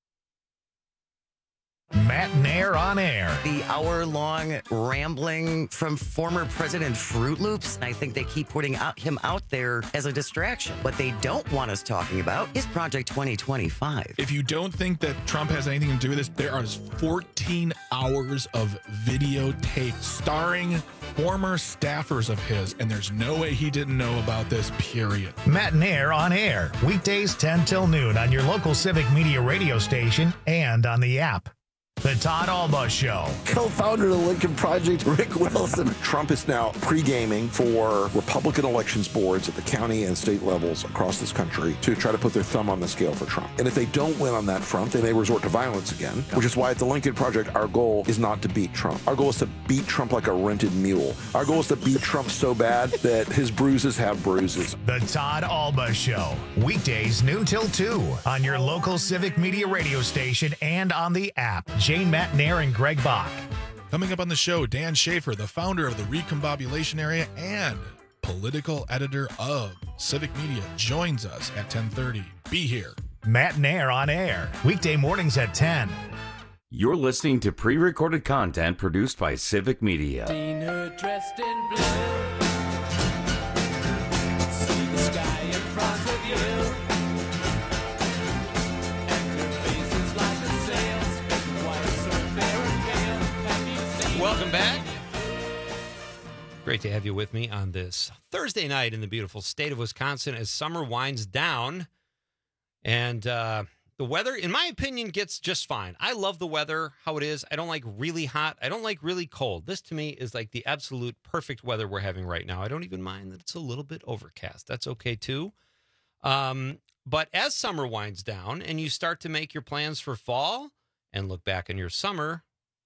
Matt Nair on air. The hour-long rambling from former President Fruit Loops. I think they keep putting him out there as a distraction. What they don't want us talking about is Project 2025. If you don't think that Trump has anything to do with this, there are 14 hours of videotape starring former staffers of his, and there's no way he didn't know about this, period. Matt Nair on air. Weekdays 10 till noon on your local Civic Media radio station and on the app. The Todd Alba Show. Co-founder of the Lincoln Project, Rick Wilson. Trump is now pre-gaming for Republican elections boards at the county and state levels across this country to try to put their thumb on the scale for Trump. And if they don't win on that front, they may resort to violence again, which is why at the Lincoln Project, our goal is not to beat Trump. Our goal is to beat Trump like a rented mule. Our goal is to beat Trump so bad that his bruises have bruises. The Todd Alba Show. Weekdays noon till 2 on your local Civic Media radio station and on the app. Jane Matt Nair and Greg Bach. Coming up on the show, Dan Schaefer, the founder of the Recombobulation Area and political editor of Civic Media, joins us at 10:30. Be here. Matt Nair on air. Weekday mornings at 10. You're listening to pre-recorded content produced by Civic Media. Seen her dressed in blue. See the sky in front of you. And her face is like a sail, spinning white, so fair and pale. Have you seen Welcome back. Great to have you with me on this Thursday night in the beautiful state of Wisconsin as summer winds down. And the weather, in my opinion, gets just fine. I love the weather, how it is. I don't like really hot. I don't like really cold. This, to me, is like the absolute perfect weather we're having right now. I don't even mind that it's a little bit overcast. That's okay, too. But as summer winds down and you start to make your plans for fall and look back on your summer,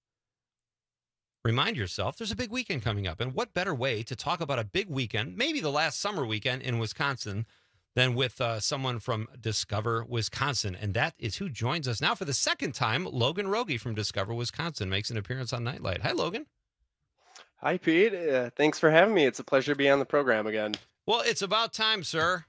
remind yourself there's a big weekend coming up. And what better way to talk about a big weekend, maybe the last summer weekend in Wisconsin, than with someone from Discover Wisconsin. And that is who joins us now for the second time. Logan Rogie from Discover Wisconsin makes an appearance on Nightlight. Hi, Logan. Hi, Pete. Thanks for having me. It's a pleasure to be on the program again. Well, it's about time, sir.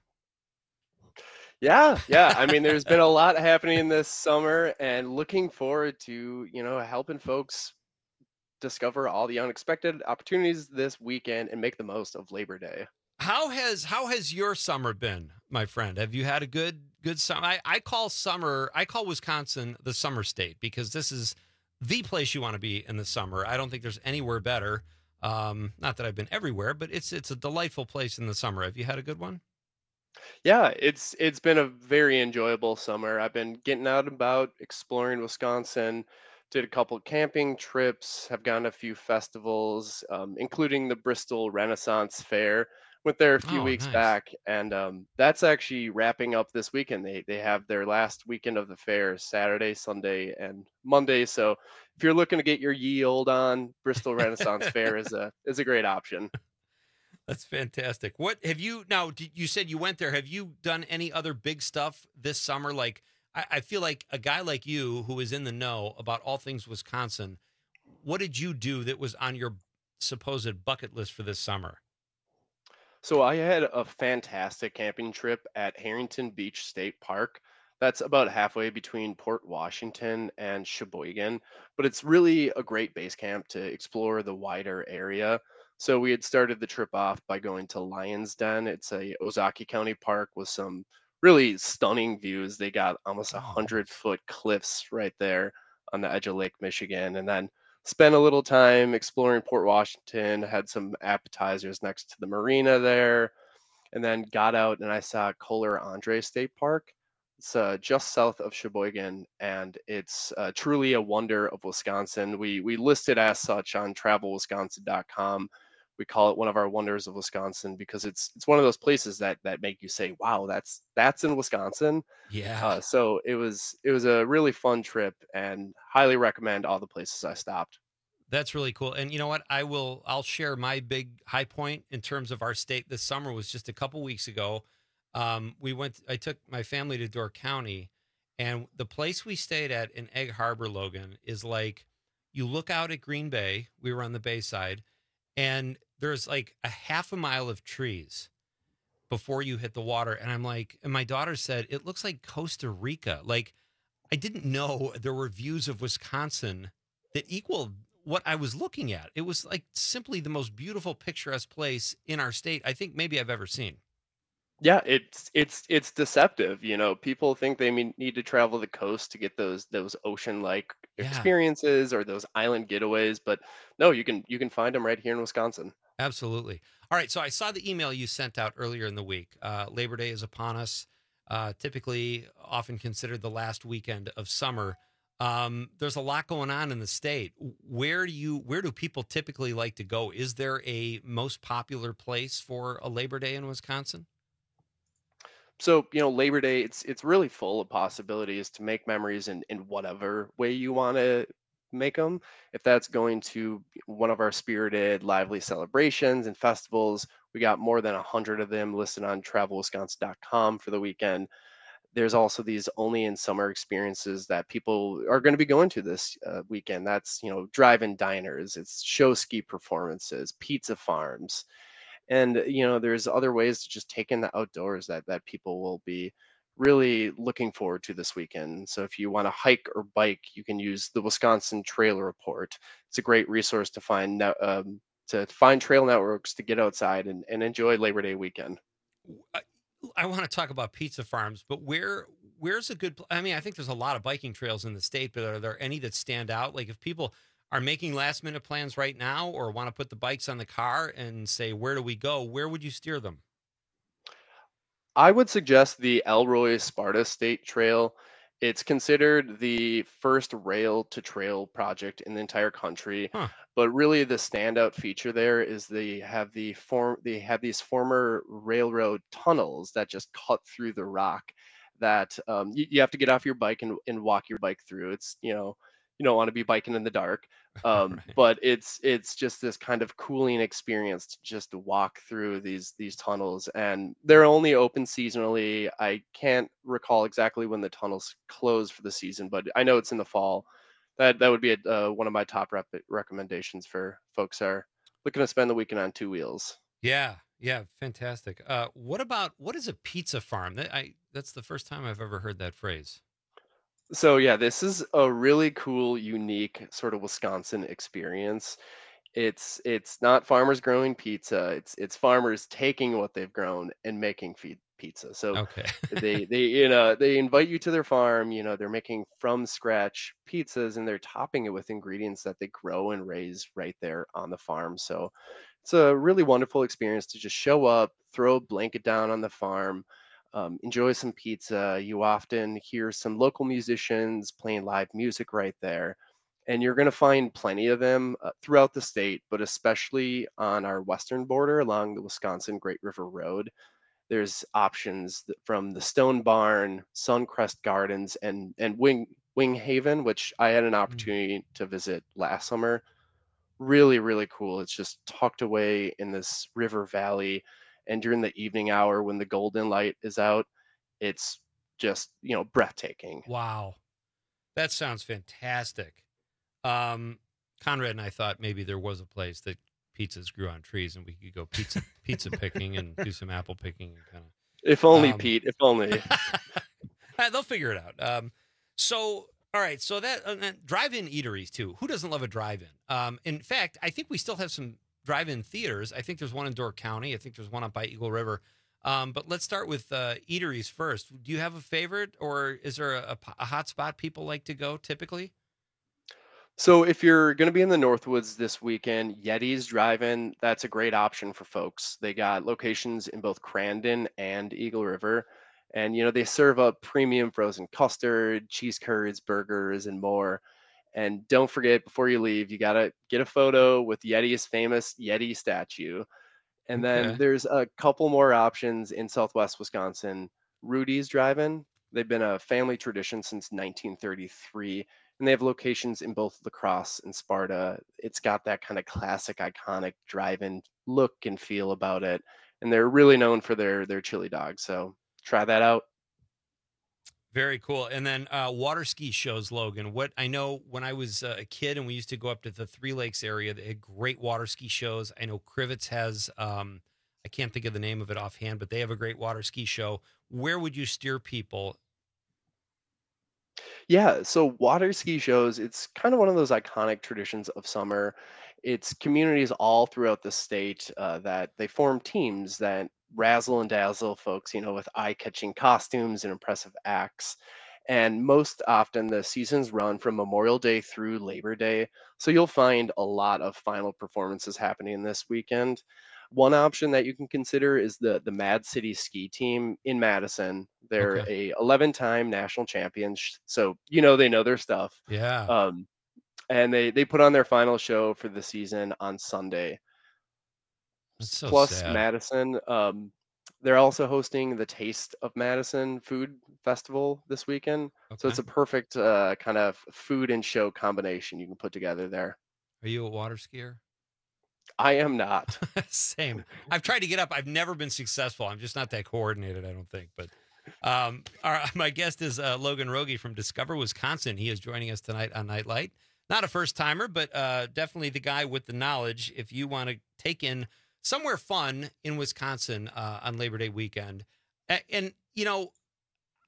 Yeah. I mean, there's been a lot happening this summer, and looking forward to, helping folks discover all the unexpected opportunities this weekend and make the most of Labor Day. How has your summer been, my friend? Have you had a good summer? I call Wisconsin the summer state because this is the place you want to be in the summer. I don't think there's anywhere better. Not that I've been everywhere, but it's a delightful place in the summer. Have you had a good one? Yeah, it's been a very enjoyable summer. I've been getting out and about, exploring Wisconsin, did a couple camping trips, have gone to a few festivals, including the Bristol Renaissance Fair. Went there a few weeks back, and that's actually wrapping up this weekend. They have their last weekend of the fair, Saturday, Sunday, and Monday. So if you're looking to get your ye old on, Bristol Renaissance Fair is a great option. That's fantastic. What have you now? You said you went there. Have you done any other big stuff this summer? Like I feel like a guy like you who is in the know about all things Wisconsin. What did you do that was on your supposed bucket list for this summer? So I had a fantastic camping trip at Harrington Beach State Park. That's about halfway between Port Washington and Sheboygan, but it's really a great base camp to explore the wider area. So we had started the trip off by going to Lion's Den. It's a Ozaukee County park with some really stunning views. They got almost 100-foot cliffs right there on the edge of Lake Michigan, and then spent a little time exploring Port Washington, had some appetizers next to the marina there, and then got out and I saw Kohler Andre State Park. It's just south of Sheboygan, and it's truly a wonder of Wisconsin. We list it as such on travelwisconsin.com. We call it one of our wonders of Wisconsin because it's one of those places that make you say, wow, that's in Wisconsin. Yeah. So it was a really fun trip, and highly recommend all the places I stopped. That's really cool. And you know what? I'll share my big high point in terms of our state this summer was just a couple weeks ago. I took my family to Door County, and the place we stayed at in Egg Harbor, Logan, is like, you look out at Green Bay. We were on the Bay side, and there's like a half a mile of trees before you hit the water. And I'm like, and my daughter said, it looks like Costa Rica. Like, I didn't know there were views of Wisconsin that equal what I was looking at. It was like simply the most beautiful, picturesque place in our state I think maybe I've ever seen. Yeah, it's deceptive. People think they need to travel the coast to get those ocean-like experiences or those island getaways, but no, you can find them right here in Wisconsin. Absolutely. All right, so I saw the email you sent out earlier in the week. Labor Day is upon us. Typically, often considered the last weekend of summer. There's a lot going on in the state. Where do people typically like to go? Is there a most popular place for a Labor Day in Wisconsin? So, Labor Day, it's really full of possibilities to make memories in whatever way you want to make them. If that's going to one of our spirited, lively celebrations and festivals, we got more than 100 of them listed on travelwisconsin.com for the weekend. There's also these only in summer experiences that people are going to be going to this weekend. That's, drive-in diners, it's show ski performances, pizza farms. And, there's other ways to just take in the outdoors that people will be really looking forward to this weekend. So if you want to hike or bike, you can use the Wisconsin Trail Report. It's a great resource to find trail networks to get outside and enjoy Labor Day weekend. I want to talk about pizza farms, but where's a good? I mean, I think there's a lot of biking trails in the state, but are there any that stand out? Like if people are making last minute plans right now or want to put the bikes on the car and say, where do we go? Where would you steer them? I would suggest the Elroy Sparta State Trail. It's considered the first rail to trail project in the entire country. But really the standout feature there is they have these former railroad tunnels that just cut through the rock that you have to get off your bike and walk your bike through. It's, you don't want to be biking in the dark. But it's just this kind of cooling experience to just walk through these tunnels, and they're only open seasonally. I can't recall exactly when the tunnels close for the season, but I know it's in the fall. That would be one of my top recommendations for folks who are looking to spend the weekend on two wheels. Yeah, fantastic. What is a pizza farm? That's the first time I've ever heard that phrase. So yeah, this is a really cool, unique sort of Wisconsin experience. It's not farmers growing pizza. It's farmers taking what they've grown and making pizza. So Okay. they invite you to their farm. They're making from scratch pizzas and they're topping it with ingredients that they grow and raise right there on the farm. So it's a really wonderful experience to just show up, throw a blanket down on the farm, enjoy some pizza. You often hear some local musicians playing live music right there. And you're going to find plenty of them throughout the state, but especially on our western border along the Wisconsin Great River Road. There's options from the Stone Barn, Suncrest Gardens, and Wing Haven, which I had an opportunity to visit last summer. Really, really cool. It's just tucked away in this river valley. And during the evening hour when the golden light is out, it's just, breathtaking. Wow. That sounds fantastic. Conrad and I thought maybe there was a place that pizzas grew on trees and we could go pizza picking and do some apple picking and kind of. If only, Pete. If only. They'll figure it out. So all right. So that drive-in eateries too. Who doesn't love a drive-in? In fact, I think we still have some drive-in theaters. I think there's one in Door County. I think there's one up by Eagle River. But let's start with eateries first. Do you have a favorite, or is there a hot spot people like to go typically? So if you're going to be in the Northwoods this weekend, Yeti's Drive-In, that's a great option for folks. They got locations in both Crandon and Eagle River. And, they serve up premium frozen custard, cheese curds, burgers, and more. And don't forget, before you leave, you got to get a photo with Yeti's famous Yeti statue. And then Okay. there's a couple more options in Southwest Wisconsin. Rudy's Drive-In. They've been a family tradition since 1933, and they have locations in both La Crosse and Sparta. It's got that kind of classic, iconic drive-in look and feel about it, and they're really known for their chili dogs. So try that out. Very cool. And then water ski shows, Logan. What I know when I was a kid and we used to go up to the Three Lakes area, they had great water ski shows. I know Crivets has, I can't think of the name of it offhand, but they have a great water ski show. Where would you steer people? Yeah, so water ski shows, it's kind of one of those iconic traditions of summer. It's communities all throughout the state that they form teams that razzle and dazzle folks, with eye-catching costumes and impressive acts. And most often the seasons run from Memorial Day through Labor Day. So you'll find a lot of final performances happening this weekend. One option that you can consider is the Mad City Ski Team in Madison. They're Okay. a 11-time national champions, so they know their stuff. Yeah. And they put on their final show for the season on Sunday. That's so Plus sad. Madison, they're also hosting the Taste of Madison Food Festival this weekend. So it's Okay. a perfect kind of food and show combination you can put together there. Are you a water skier? I am not. Same. I've tried to get up. I've never been successful. I'm just not that coordinated, I don't think. But my guest is Logan Rogie from Discover, Wisconsin. He is joining us tonight on Nightlight. Not a first timer, but definitely the guy with the knowledge. If you want to take in somewhere fun in Wisconsin on Labor Day weekend, and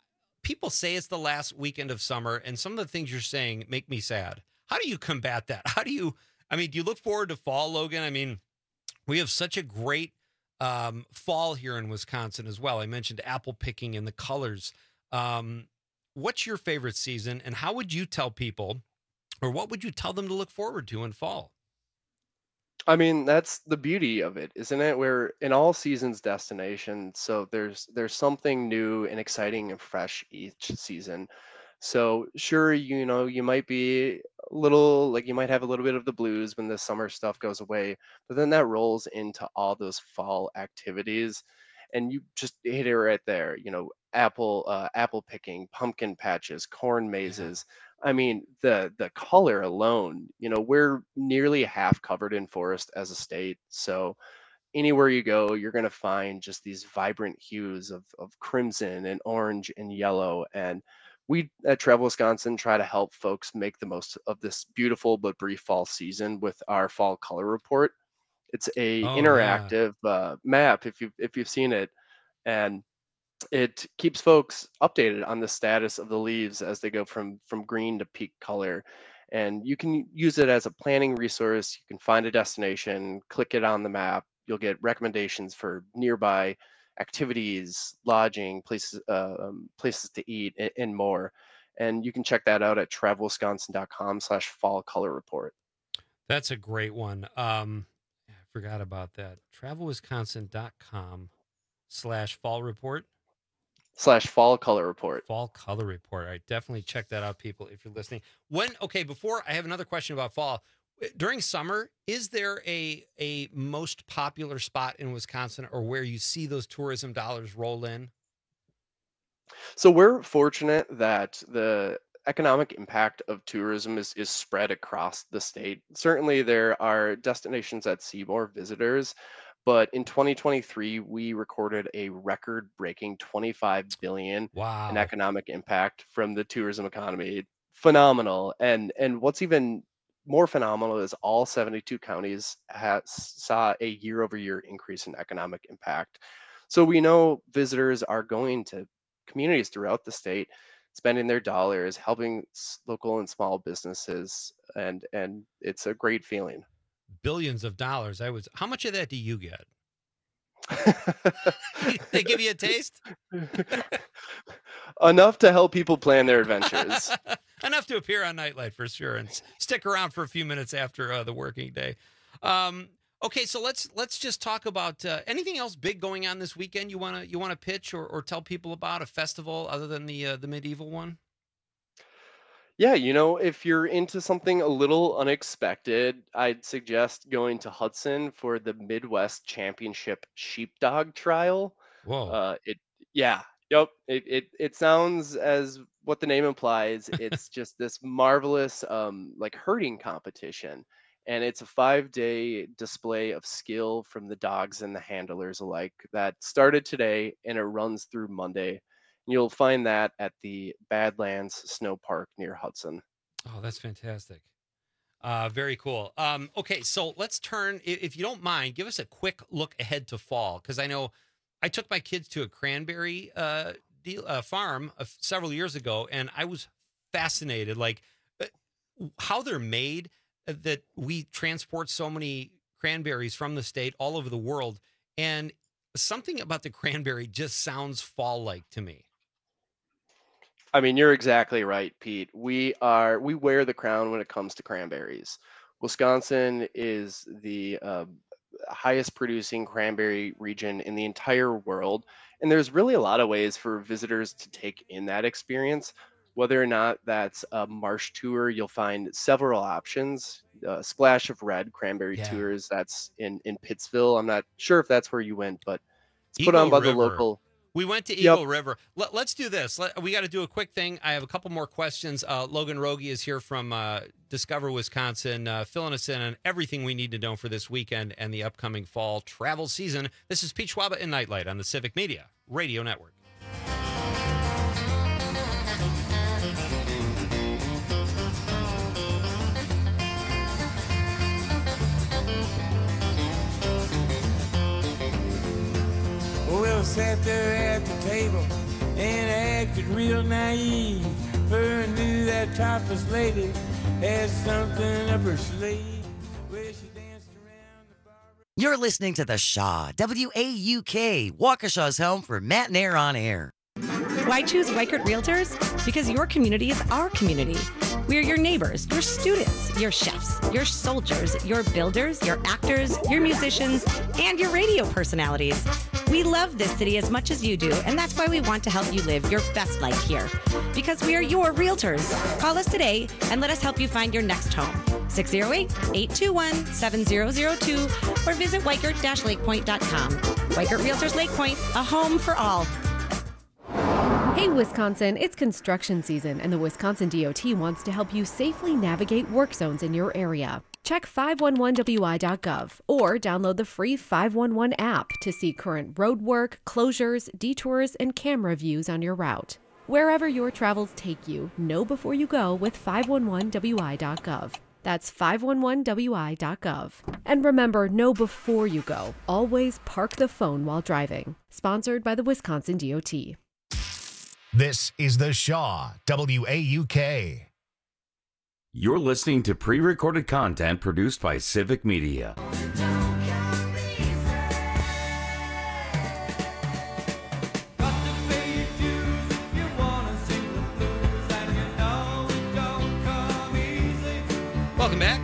people say it's the last weekend of summer, and some of the things you're saying make me sad. How do you combat that? Do you look forward to fall, Logan? I mean, we have such a great fall here in Wisconsin as well. I mentioned apple picking and the colors. What's your favorite season, and how would you tell people, or what would you tell them to look forward to in fall? I mean, that's the beauty of it, isn't it? We're an all seasons destination, so there's something new and exciting and fresh each season. So sure, you might be a little like you might have a little bit of the blues when the summer stuff goes away, but then that rolls into all those fall activities, and you just hit it right there. Apple picking, pumpkin patches, corn mazes. I mean, the color alone, we're nearly half covered in forest as a state. So anywhere you go, you're going to find just these vibrant hues of crimson and orange and yellow. And we at Travel Wisconsin try to help folks make the most of this beautiful but brief fall season with our fall color report. It's a interactive map if you've seen it, and it keeps folks updated on the status of the leaves as they go from green to peak color. And you can use it as a planning resource. You can find a destination, click it on the map. You'll get recommendations for nearby activities, lodging, places to eat, and more. And you can check that out at travelwisconsin.com/fall color report. That's a great one. I forgot about that. travelwisconsin.com/fall report. /fall color report. Fall color report. All right, definitely check that out, people, if you're listening. Before I have another question about fall. During summer, is there a most popular spot in Wisconsin, or where you see those tourism dollars roll in? So we're fortunate that the economic impact of tourism is spread across the state. Certainly there are destinations that see more visitors, but in 2023, we recorded a record-breaking $25 billion in economic impact from the tourism economy. Phenomenal. And what's even more phenomenal is all 72 counties saw a year-over-year increase in economic impact. So we know visitors are going to communities throughout the state, spending their dollars, helping local and small businesses, and it's a great feeling. Billions of dollars. How much of that do you get? They give you a taste? Enough to help people plan their adventures. Enough to appear on Nightlight for sure, and stick around for a few minutes after the working day. Okay, so let's just talk about anything else big going on this weekend you wanna pitch or tell people about, a festival other than the medieval one. Yeah, if you're into something a little unexpected, I'd suggest going to Hudson for the Midwest Championship Sheepdog Trial. Whoa. It sounds as what the name implies. It's just this marvelous herding competition. And it's a 5-day display of skill from the dogs and the handlers alike that started today, and it runs through Monday. You'll find that at the Badlands Snow Park near Hudson. Oh, that's fantastic. Very cool. Okay, so let's turn, if you don't mind, give us a quick look ahead to fall, because I know I took my kids to a cranberry farm several years ago, and I was fascinated, how they're made, that we transport so many cranberries from the state all over the world, and something about the cranberry just sounds fall-like to me. I mean, you're exactly right, Pete. We wear the crown when it comes to cranberries. Wisconsin is the highest producing cranberry region in the entire world, and there's really a lot of ways for visitors to take in that experience. Whether or not that's a marsh tour, you'll find several options. Splash of Red cranberry tours, that's in Pittsville. I'm not sure if that's where you went, but it's put on by the local. We went to Eagle River. Let's do this. We got to do a quick thing. I have a couple more questions. Logan Rogie is here from Discover Wisconsin, filling us in on everything we need to know for this weekend and the upcoming fall travel season. This is Pete Schwaba in Nightlight on the Civic Media Radio Network. We'll sit there at the table and acted real naive. Her knew that topless lady had something up her sleeve. Where she danced around the bar. You're listening to The Shaw, WAUK, Waukesha's home for Matt and Air on Air. Why choose Weichert Realtors? Because your community is our community. We are your neighbors, your students, your chefs, your soldiers, your builders, your actors, your musicians, and your radio personalities. We love this city as much as you do, and that's why we want to help you live your best life here. Because we are your realtors. Call us today and let us help you find your next home. 608-821-7002 or visit Weichert-lakepoint.com. Weichert Realtors Lake Point, a home for all. Hey Wisconsin, it's construction season and the Wisconsin DOT wants to help you safely navigate work zones in your area. Check 511wi.gov or download the free 511 app to see current road work, closures, detours, and camera views on your route. Wherever your travels take you, know before you go with 511wi.gov. That's 511wi.gov. And remember, know before you go. Always park the phone while driving. Sponsored by the Wisconsin DOT. This is The Shaw, WAUK. You're listening to pre-recorded content produced by Civic Media. Welcome back.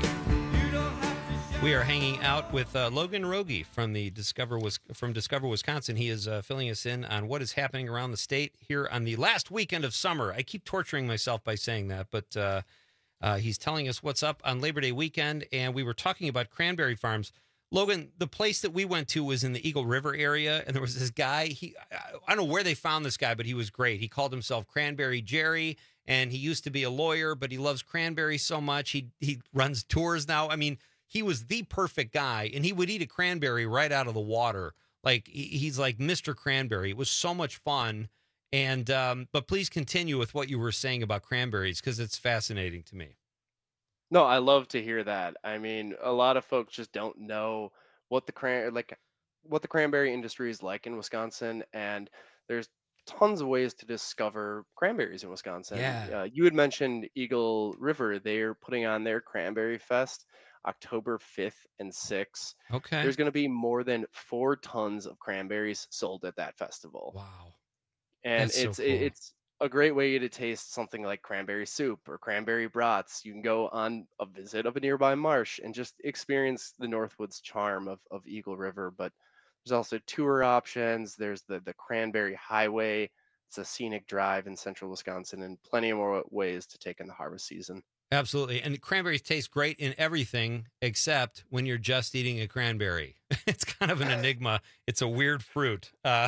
We are hanging out with Logan Rogie from Discover Wisconsin. He is filling us in on what is happening around the state here on the last weekend of summer. I keep torturing myself by saying that, but he's telling us what's up on Labor Day weekend, and we were talking about cranberry farms. Logan, the place that we went to was in the Eagle River area, and there was this guy. I don't know where they found this guy, but he was great. He called himself Cranberry Jerry, and he used to be a lawyer, but he loves cranberries so much. He runs tours now. I mean, he was the perfect guy, and he would eat a cranberry right out of the water. Like he's like Mr. Cranberry. It was so much fun. And but please continue with what you were saying about cranberries because it's fascinating to me. No, I love to hear that. I mean, a lot of folks just don't know what the cranberry industry is like in Wisconsin, and there's tons of ways to discover cranberries in Wisconsin. Yeah. You had mentioned Eagle River. They're putting on their Cranberry Fest October 5th and 6th. Okay. There's going to be more than 4 tons of cranberries sold at that festival. Wow. And That's so it's cool. it's a great way to taste something like cranberry soup or cranberry brats. You can go on a visit of a nearby marsh and just experience the Northwoods charm of Eagle River. But there's also tour options. There's the Cranberry Highway. It's a scenic drive in central Wisconsin, and plenty more ways to take in the harvest season. Absolutely. And cranberries taste great in everything except when you're just eating a cranberry. It's kind of an enigma. It's a weird fruit.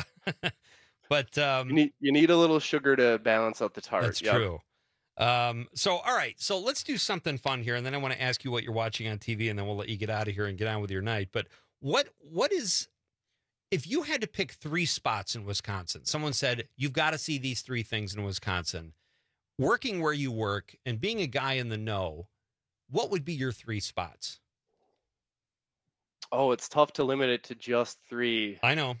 But you need a little sugar to balance out the tart. That's true. So, all right. So let's do something fun here. And then I want to ask you what you're watching on TV, and then we'll let you get out of here and get on with your night. But what is, if you had to pick 3 spots in Wisconsin, someone said, you've got to see these 3 things in Wisconsin, working where you work and being a guy in the know, what would be your 3 spots? Oh, it's tough to limit it to just 3. I know.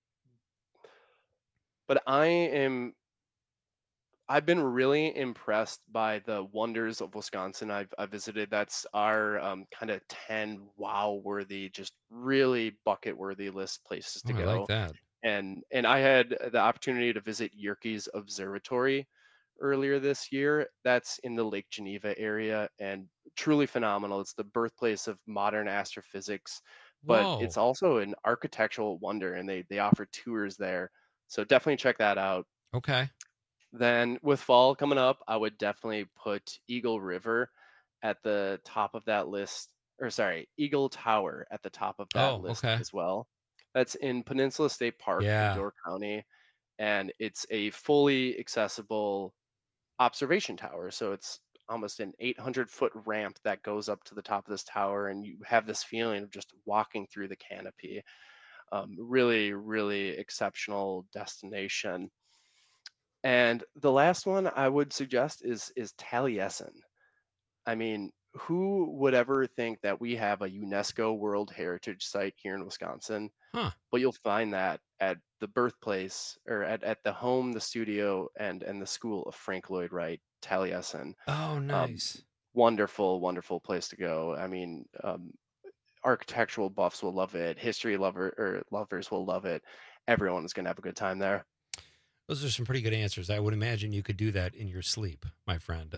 But I've been really impressed by the wonders of Wisconsin I've visited. That's our kind of 10 wow-worthy, just really bucket-worthy list places to Oh, I go. like that. And I had the opportunity to visit Yerkes Observatory earlier this year. That's in the Lake Geneva area and truly phenomenal. It's the birthplace of modern astrophysics, but Whoa. it's also an architectural wonder, and they offer tours there. So definitely check that out. Okay. Then with fall coming up, I would definitely put Eagle River at the top of that list, or sorry, Eagle Tower at the top of that list okay. as well. That's in Peninsula State Park Yeah. in Door County, and it's a fully accessible observation tower. So it's almost an 800-foot ramp that goes up to the top of this tower, and you have this feeling of just walking through the canopy. Really, really exceptional destination. And the last one I would suggest is Taliesin. I mean, who would ever think that we have a UNESCO World Heritage Site here in Wisconsin? Huh. But you'll find that at the birthplace, or at the home, the studio, and the school of Frank Lloyd Wright, Taliesin. Oh, nice. Wonderful, wonderful place to go. I mean, architectural buffs will love it. History lovers will love it. Everyone is going to have a good time there. Those are some pretty good answers. I would imagine you could do that in your sleep, my friend.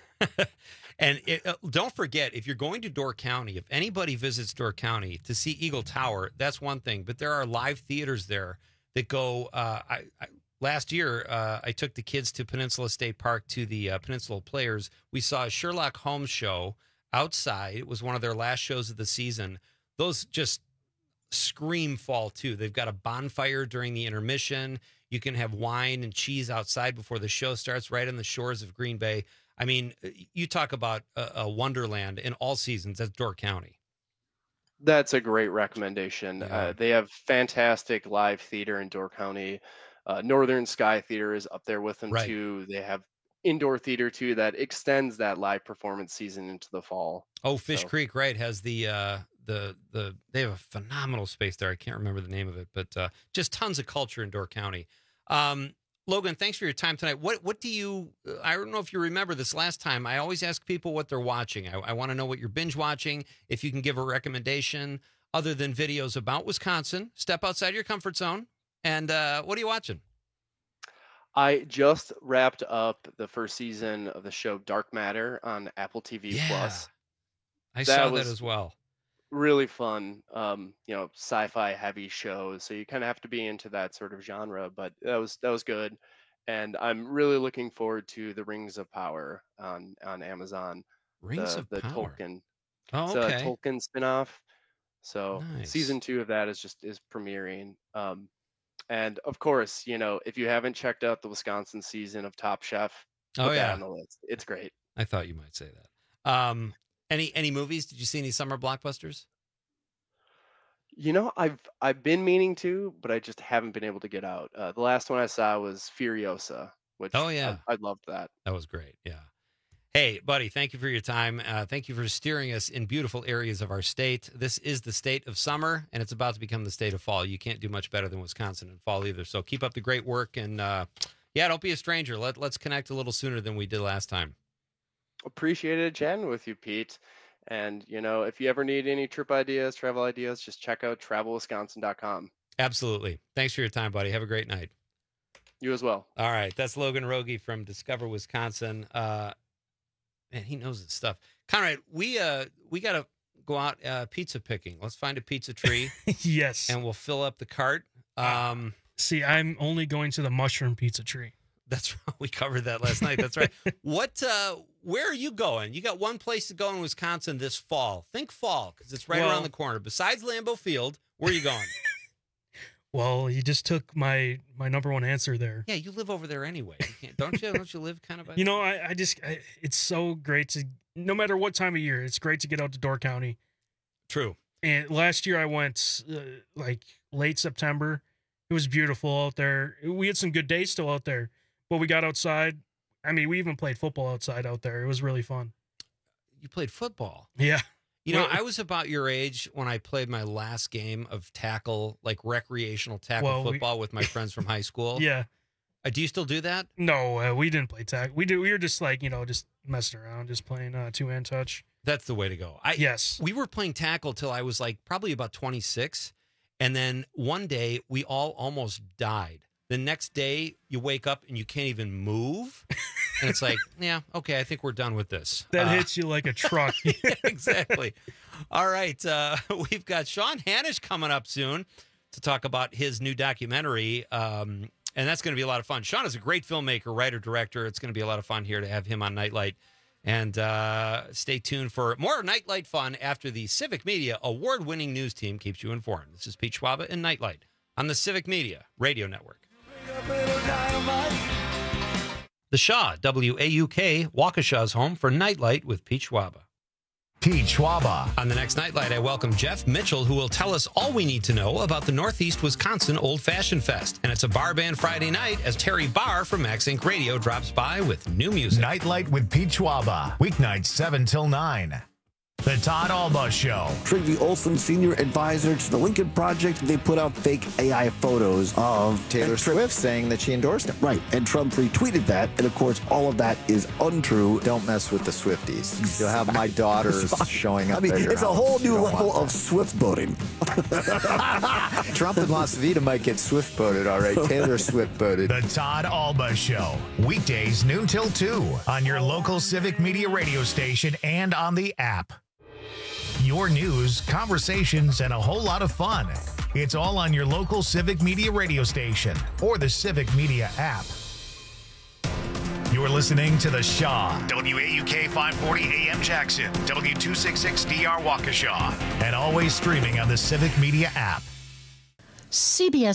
And don't forget, if you're going to Door County, if anybody visits Door County to see Eagle Tower, that's one thing. But there are live theaters there that go. Last year, I took the kids to Peninsula State Park to the Peninsula Players. We saw a Sherlock Holmes show outside. It was one of their last shows of the season. Those just scream fall, too. They've got a bonfire during the intermission. You can have wine and cheese outside before the show starts, right on the shores of Green Bay. I mean, you talk about a wonderland in all seasons. That's Door County. That's a great recommendation. Yeah. They have fantastic live theater in Door County. Northern Sky Theater is up there with them Right. too. They have indoor theater too that extends that live performance season into the fall. Oh, Fish Creek, right, has they have a phenomenal space there. I can't remember the name of it, but just tons of culture in Door County. Logan, thanks for your time tonight. What do you, I don't know if you remember this last time, I always ask people what they're watching. I want to know what you're binge watching. If you can give a recommendation other than videos about Wisconsin, step outside your comfort zone. And what are you watching? I just wrapped up the first season of the show Dark Matter on Apple TV Plus. I saw that was as well. Really fun, sci-fi heavy show. So you kind of have to be into that sort of genre, but that was good. And I'm really looking forward to the Rings of Power on Amazon. Rings of the Power. Tolkien. Oh, It's okay. a Tolkien spinoff. So Nice. season 2 of that is premiering. And of course, if you haven't checked out the Wisconsin season of Top Chef, put Oh, that yeah. on the list. It's great. I thought you might say that. Any movies? Did you see any summer blockbusters? I've been meaning to, but I just haven't been able to get out. The last one I saw was Furiosa, which Oh, yeah. I loved that. That was great. Yeah. Hey, buddy, thank you for your time. Thank you for steering us in beautiful areas of our state. This is the state of summer, and it's about to become the state of fall. You can't do much better than Wisconsin in fall either. So keep up the great work, and don't be a stranger. Let's connect a little sooner than we did last time. Appreciated chatting with you, Pete. And if you ever need any trip ideas, travel ideas, just check out travelwisconsin.com. Absolutely. Thanks for your time, buddy. Have a great night. You as well. All right. That's Logan Rogie from Discover Wisconsin. Man, he knows his stuff. Conrad, we got to go out pizza picking. Let's find a pizza tree. Yes. And we'll fill up the cart. See, I'm only going to the mushroom pizza tree. That's right. We covered that last night. That's right. Where are you going? You got one place to go in Wisconsin this fall. Think fall, because it's right around the corner. Besides Lambeau Field, where are you going? Well, you just took my number one answer there. Yeah, you live over there anyway. You can't, don't you live kind of by it's so great to, no matter what time of year, it's great to get out to Door County. True. And last year I went like late September. It was beautiful out there. We had some good days still out there, but we got outside. I mean, we even played football outside out there. It was really fun. You played football? Yeah. I was about your age when I played my last game of tackle, like recreational tackle football with my friends from high school. Yeah. Do you still do that? No, we didn't play tackle. We were just like, just messing around, just playing two-hand touch. That's the way to go. Yes. We were playing tackle till I was like probably about 26. And then one day we all almost died. The next day you wake up and you can't even move. And it's like, yeah, okay, I think we're done with this. That hits you like a truck. Exactly. All right. We've got Sean Hanish coming up soon to talk about his new documentary. And that's going to be a lot of fun. Sean is a great filmmaker, writer, director. It's going to be a lot of fun here to have him on Nightlight. And stay tuned for more Nightlight fun after the Civic Media award-winning news team keeps you informed. This is Pete Schwaba and Nightlight on the Civic Media Radio Network. The Shaw, WAUK, Waukesha's home for Nightlight with Pete Schwaba. Pete Schwaba. On the next Nightlight, I welcome Jeff Mitchell, who will tell us all we need to know about the Northeast Wisconsin Old Fashioned Fest. And it's a bar band Friday night as Terry Barr from Max Inc. Radio drops by with new music. Nightlight with Pete Schwaba. Weeknights 7 till 9. The Todd Alba Show. Trygve Olsen, senior advisor to the Lincoln Project, they put out fake AI photos of Taylor Swift saying that she endorsed him. Right, and Trump retweeted that, and of course, all of that is untrue. Don't mess with the Swifties. You'll have my daughters showing up. I mean, it's a whole new level of Swift voting. Trump and Las Vegas might get Swift voted, all right. Taylor Swift voted. The Todd Alba Show. Weekdays noon till 2 on your local Civic Media radio station and on the app. Your news, conversations, and a whole lot of fun. It's all on your local Civic Media radio station or the Civic Media app. You're listening to The Shaw, WAUK 540 AM Jackson, W266DR Waukesha, and always streaming on the Civic Media app. CBS